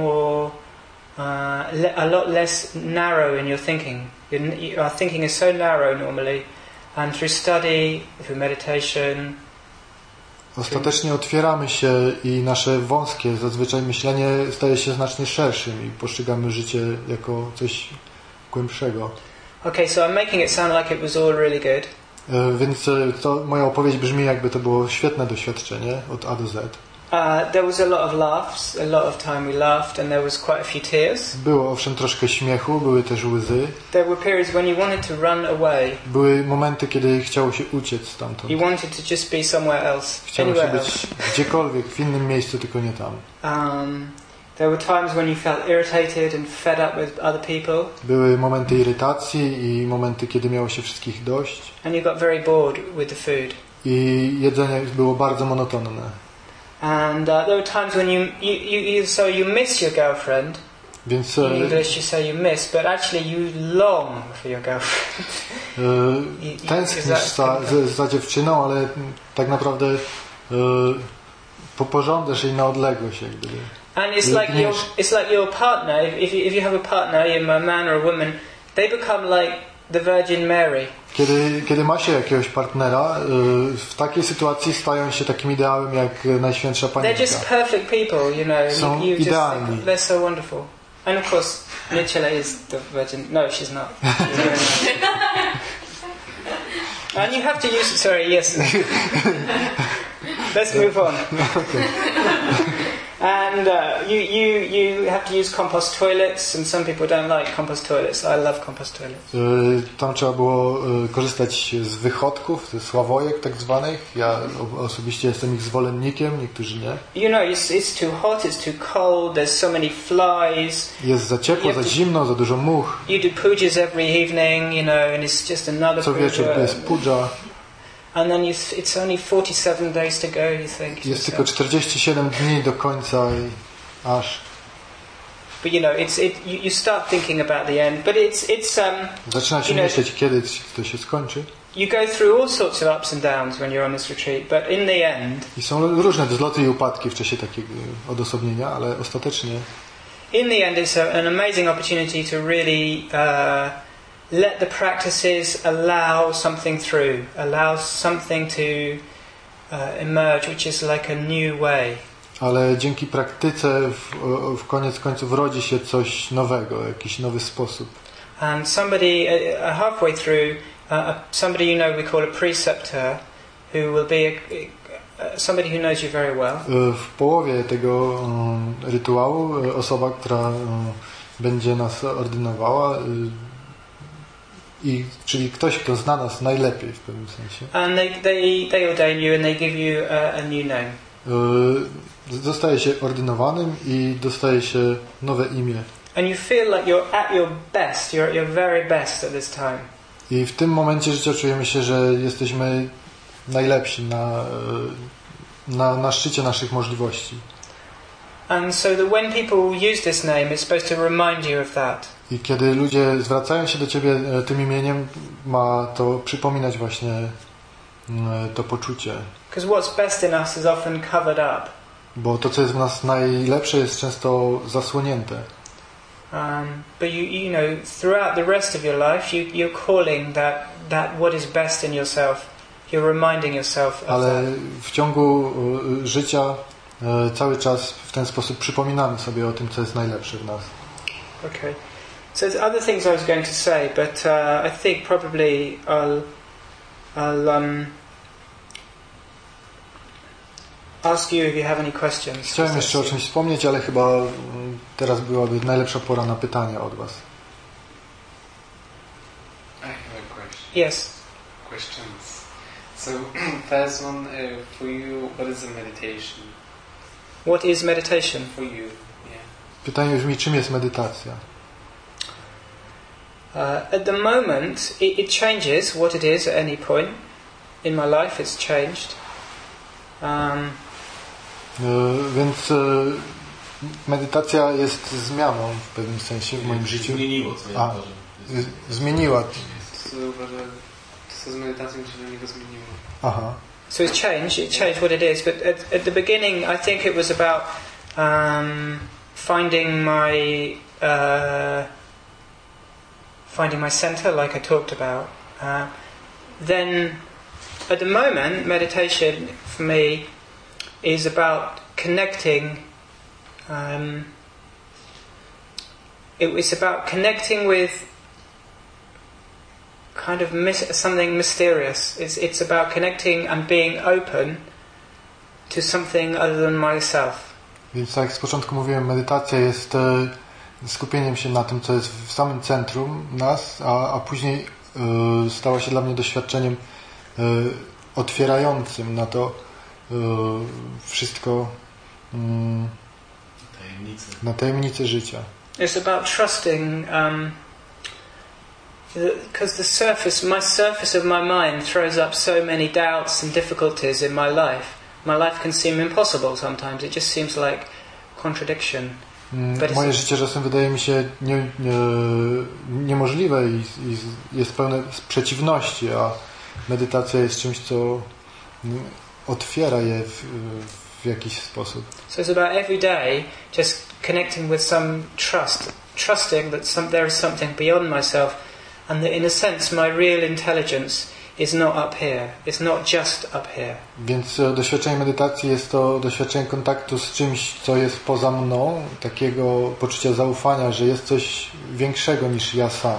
a lot less narrow in your thinking. Our thinking is so narrow normally, and through study, through meditation. Ostatecznie otwieramy się i nasze wąskie zazwyczaj myślenie staje się znacznie szerszym i postrzegamy życie jako coś głębszego. Okay, so I'm making it sound like it was all really good. Więc to moja opowieść brzmi, jakby to było świetne doświadczenie od A do Z. There was a lot of laughs, a lot of time we laughed, and there was quite a few tears. Było owszem troszkę śmiechu, były też łzy. There were periods when you wanted to run away. Były momenty, kiedy chciało się uciec stamtąd. You wanted to just be somewhere else. Chciało się być gdziekolwiek, w innym miejscu, tylko nie tam. There were times when you felt irritated and fed up with other people. Były momenty irytacji i momenty, kiedy miało się wszystkich dość. And you got very bored with the food. I jedzenie było bardzo monotonne. And there were times when you miss your girlfriend. Więc In English you say you miss, but actually you long for your girlfriend. tęsknisz za dziewczyną, ale tak naprawdę pożądasz jej na odległość, jak gdyby. And it's like your partner. If you have a partner, a man or a woman, they become like the Virgin Mary. Kiedy ma się jakiegoś partnera, w takiej sytuacji stają się takim ideałem jak Najświętsza Panienka. They're just perfect people, you know. Są you just idealni. think they're so wonderful. And of course, Nicola is the Virgin. No, she's not. And you have to use. Sorry, yes. Let's move on. And you have to use compost toilets, and some people don't like compost toilets. I love compost toilets. Tam trzeba było korzystać z wychodków, ze sławojek tak zwanych. Ja osobiście jestem ich zwolennikiem, niektórzy nie. You know, it's too hot, it's too cold. There's so many flies. Jest za ciepło, za zimno, za dużo much. You do pujas every evening, you know, and it's just another. Co wieczór to jest puja. And then it's only 47 days to go, you think. Jest tylko 47 dni do końca i aż. But you know, you start thinking about the end. But it's zaczyna się myśleć, kiedy to się skończy. You go through all sorts of ups and downs when you're on this retreat, but in the end. I są różne wzloty i upadki w czasie takiego odosobnienia, ale ostatecznie. In the end, it's an amazing opportunity to really. Let the practices allow something through, allow something to emerge, which is like a new way. Ale dzięki praktyce w koniec końców rodzi się coś nowego, jakiś nowy sposób. And somebody halfway through, somebody you know we call a preceptor, who will be somebody who knows you very well. W połowie tego rytuału osoba, która będzie nas ordynowała, czyli ktoś, kto zna nas najlepiej w pewnym sensie. And they ordain you and they give you a new name. Zostaje się ordynowanym i dostaje się nowe imię. And you feel like you're at your best, you're at your very best at this time. I w tym momencie życia czujemy się, że jesteśmy najlepsi na szczycie naszych możliwości. And so that when people use this name, it's supposed to remind you of that. I kiedy ludzie zwracają się do Ciebie tym imieniem, ma to przypominać właśnie to poczucie. Because what's best in us is often covered up. Bo to, co jest w nas najlepsze, jest często zasłonięte. But you know, throughout the rest of your life, you're calling that what is best in yourself. You're reminding yourself of Ale that. w ciągu życia cały czas w ten sposób przypominamy sobie o tym, co jest najlepsze w nas. Okay. So there's other things I was going to say, but I think probably I'll ask you if you have any questions. Chciałem jeszcze o czymś wspomnieć, ale chyba teraz byłaby najlepsza pora na pytania od Was. I have a question. Yes. Questions. So first one for you, what is a meditation? What is meditation? For you, yeah. Pytanie brzmi, czym jest medytacja? At the moment, it changes what it is at any point. In my life, it's changed. Więc medytacja jest zmianą w pewnym sensie w moim życiu. Zmieniło, co ja uważam. Zmieniła. Co uważam, co z medytacją się do niego zmieniło? Aha. So it's changed what it is. But at the beginning, I think it was about finding my center, like I talked about. Then, at the moment, meditation for me is about connecting. It's about connecting with kind of something mysterious. It's about connecting and being open to something other than myself. Więc tak jak z początku mówiłem, medytacja jest skupieniem się na tym, co jest w samym centrum nas, a później stała się dla mnie doświadczeniem otwierającym na to wszystko, na tajemnice życia. It's about trusting, because my surface of my mind throws up so many doubts and difficulties in my life. My life can seem impossible sometimes. It just seems like contradiction. Moje życie czasem wydaje mi się niemożliwe i jest pełne przeciwności, a medytacja jest czymś, co otwiera je w jakiś sposób. So it's about every day just connecting with some trusting that there is something beyond myself, and that in a sense my real intelligence is not up here. It's not just up here. Więc doświadczenie medytacji jest to doświadczenie kontaktu z czymś, co jest poza mną, takiego poczucia zaufania, że jest coś większego niż ja sam.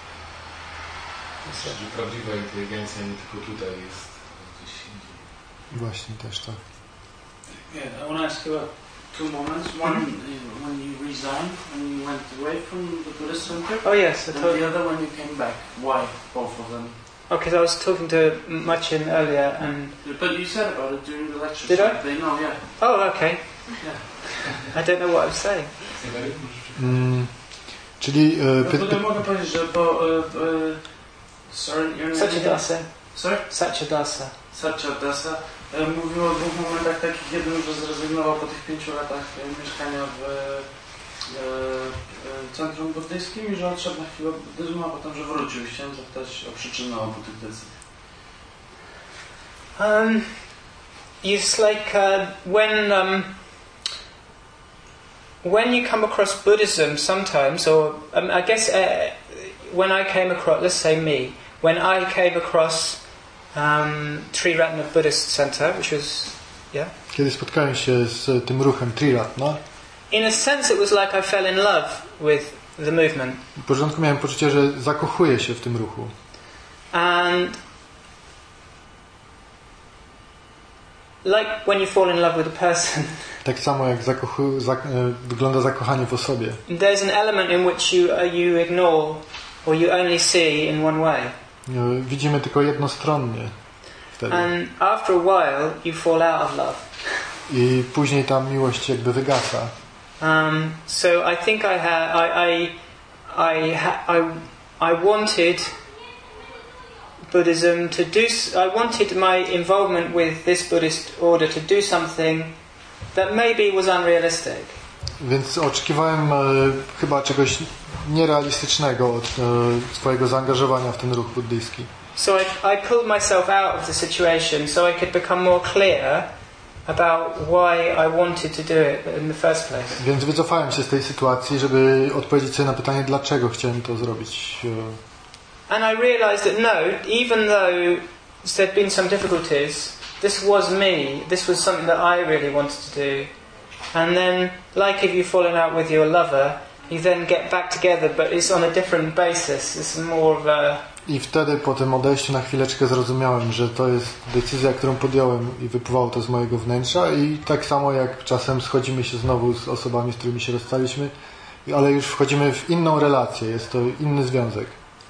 Czyli prawdziwa inteligencja nie tylko tutaj jest gdzieś indziej. Właśnie też tak. Yeah, I want to ask you about two moments. One, when you resigned, when you went away from the Buddhist center. Oh yes, I And told the you. other when you came back. Why both of them? Because I was talking to Machin earlier, and But you said about it during the lecture. Did so I? They know, yeah. oh, okay. Yeah. I don't know what I was saying. Czyli No tutaj mogę powiedzieć, że sorry, your name Satyadasa. Sorry? Satyadasa. Satyadasa mówił o dwóch momentach takich. Jeden, że zrezygnował po tych 5 latach mieszkania w centrum buddyjskim i że odszedł na chwilę od buddyzmu, a potem, że wrócił. Chciałem zapytać o przyczynę obu tych decyzji. It's like when you come across Buddhism sometimes, or I guess when I came across, let's say me, when I came across Triratna Buddhist Center, which was, yeah? kiedy spotkałem się z tym ruchem Triratna, In a sense it was like I fell in love with the movement. w początku miałem poczucie, że zakochuję się w tym ruchu. And like when you fall in love with a person, Tak samo jak wygląda zakochanie w osobie. there's an element in which you ignore or you only see in one way. Widzimy tylko jednostronnie wtedy. And after a while you fall out of love. I później ta miłość jakby wygasa. So I think I wanted Buddhism to do. I wanted my involvement with this Buddhist order to do something that maybe was unrealistic. Więc oczekiwałem chyba czegoś nierealistycznego od swojego zaangażowania w ten ruch buddyjski. So I pulled myself out of the situation so I could become more clear about why I wanted to do it in the first place. Więc wycofałem się z tej sytuacji, żeby odpowiedzieć sobie na pytanie, dlaczego chciałem to zrobić. And I realized that no, even though there'd been some difficulties, this was me. This was something that I really wanted to do. And then, like if you've fallen out with your lover, you then get back together, but it's on a different basis. It's more of a... I wtedy po tym odejściu na chwileczkę zrozumiałem, że to jest decyzja, którą podjąłem i wypływało to z mojego wnętrza i tak samo jak czasem schodzimy się znowu z osobami, z którymi się rozstaliśmy, ale już wchodzimy w inną relację, jest to inny związek.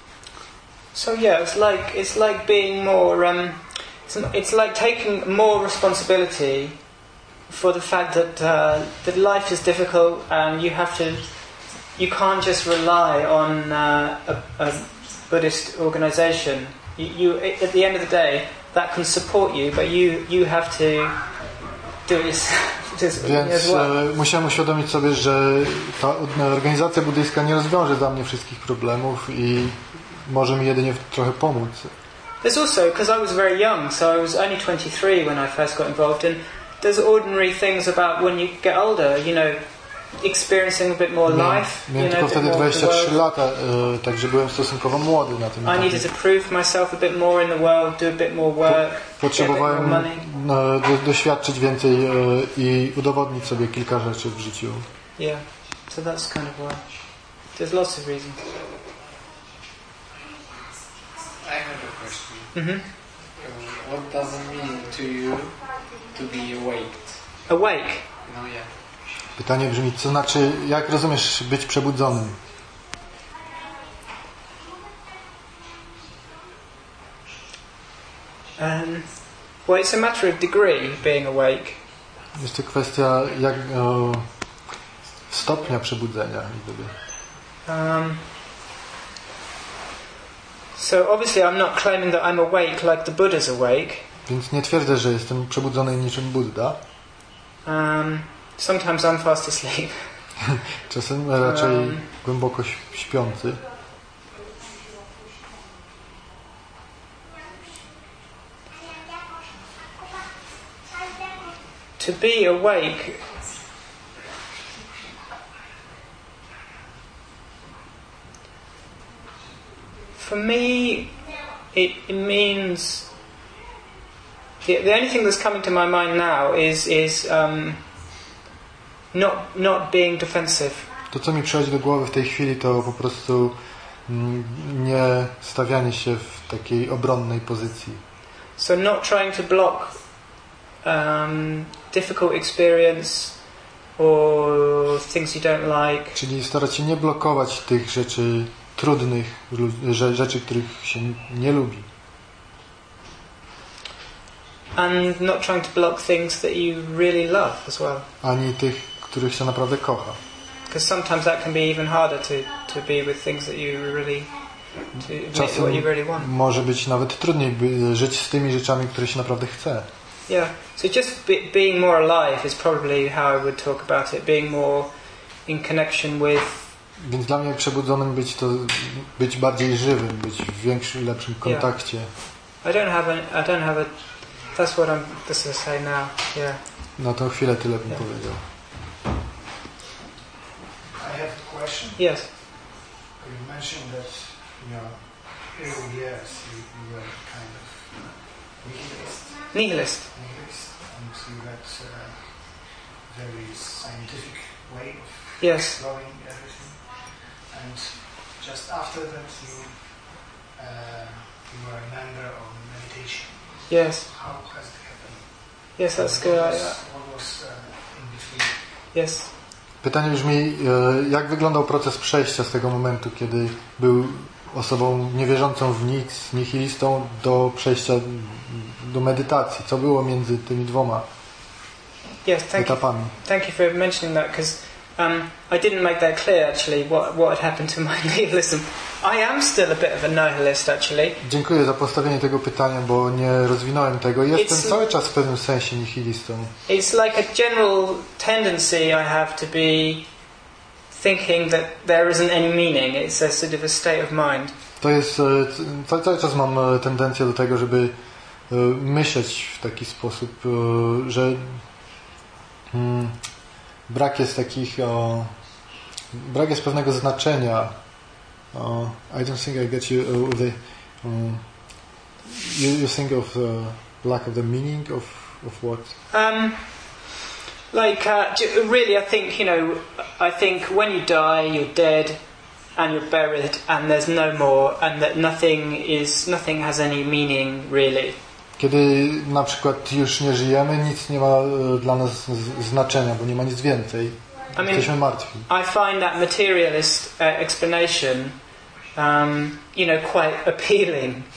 So yeah, it's like being more. It's like taking more responsibility for the fact that life is difficult and you can't just rely on a Buddhist organization. You at the end of the day that can support you, but you have to do it as Więc well. musiałem uświadomić sobie, że ta organizacja buddyjska nie rozwiąże dla mnie wszystkich problemów i może mi jedynie trochę pomóc. There's also, because I was very young, so I was only 23 when I first got involved, and there's ordinary things about when you get older, experiencing a bit more life. Miałem tylko wtedy 23 lata, także byłem stosunkowo młody na tym I needed to prove myself a bit more in the world, do a bit more work, Potrzebowałem get a bit more money. doświadczyć więcej i udowodnić sobie kilka rzeczy w życiu. Yeah, so that's kind of why. There's lots of reasons. I have a question. Mm-hmm. What does it mean to you to be awaked? Awake. No, yeah. Pytanie brzmi, co znaczy, jak rozumiesz być przebudzonym? Well, it's a matter of degree, being awake. Jest to kwestia stopnia przebudzenia. So obviously I'm not claiming that I'm awake like the Buddha's awake. Więc nie twierdzę, że jestem przebudzony niczym Buddha. Sometimes I'm fast asleep. Czasem raczej głęboko śpiący. To be awake for me it means the only thing that's coming to my mind now is not being defensive. To, co mi przychodzi do głowy w tej chwili, to po prostu nie stawianie się w takiej obronnej pozycji. So not trying to block difficult experience or things you don't like. Czyli starać się nie blokować tych rzeczy trudnych, rzeczy, których się nie lubi. And not trying to block things that you really love as well. Ani tych, których się naprawdę kocha. Because sometimes that can be even harder to be with things that you really Czasem what you really want. może być nawet trudniej żyć z tymi rzeczami, które się naprawdę chce. Yeah. So just being more alive is probably how I would talk about it. Being more in connection with. Więc dla mnie przebudzonym być bardziej żywym, być w większym, lepszym kontakcie. I don't have a. That's what I'm. This is say now. Yeah. Na tą chwilę tyle bym powiedział. I have a question. Yes. You mentioned that in your early years you were kind of Nihilist. and you had a very scientific way of Yes. exploring everything. And just after that you were a member of meditation. Yes. How has it happened? Yes, that's good. What was in between? Yes. Pytanie brzmi, jak wyglądał proces przejścia z tego momentu, kiedy był osobą niewierzącą w nic, nihilistą, do przejścia do medytacji? Co było między tymi dwoma etapami? Thank you for mentioning that, because I didn't make that clear actually what had happened to my nihilism. I am still a bit of a nihilist actually. Dziękuję za postawienie tego pytania, bo nie rozwinąłem tego. Jestem cały czas w pewnym sensie nihilistą. It's like a general tendency I have to be thinking that there isn't any meaning. It's a sort of a state of mind. To jest, cały czas mam tendencję do tego, żeby myśleć w taki sposób, że brak jest pewnego znaczenia. I don't think I get you with the you think of lack of the meaning of what? Really, I think I think when you die, you're dead, and you're buried, and there's no more, and that nothing has any meaning really. Kiedy na przykład już nie żyjemy, nic nie ma dla nas znaczenia, bo nie ma nic więcej. Jesteśmy martwi. I find that materialist explanation, quite appealing.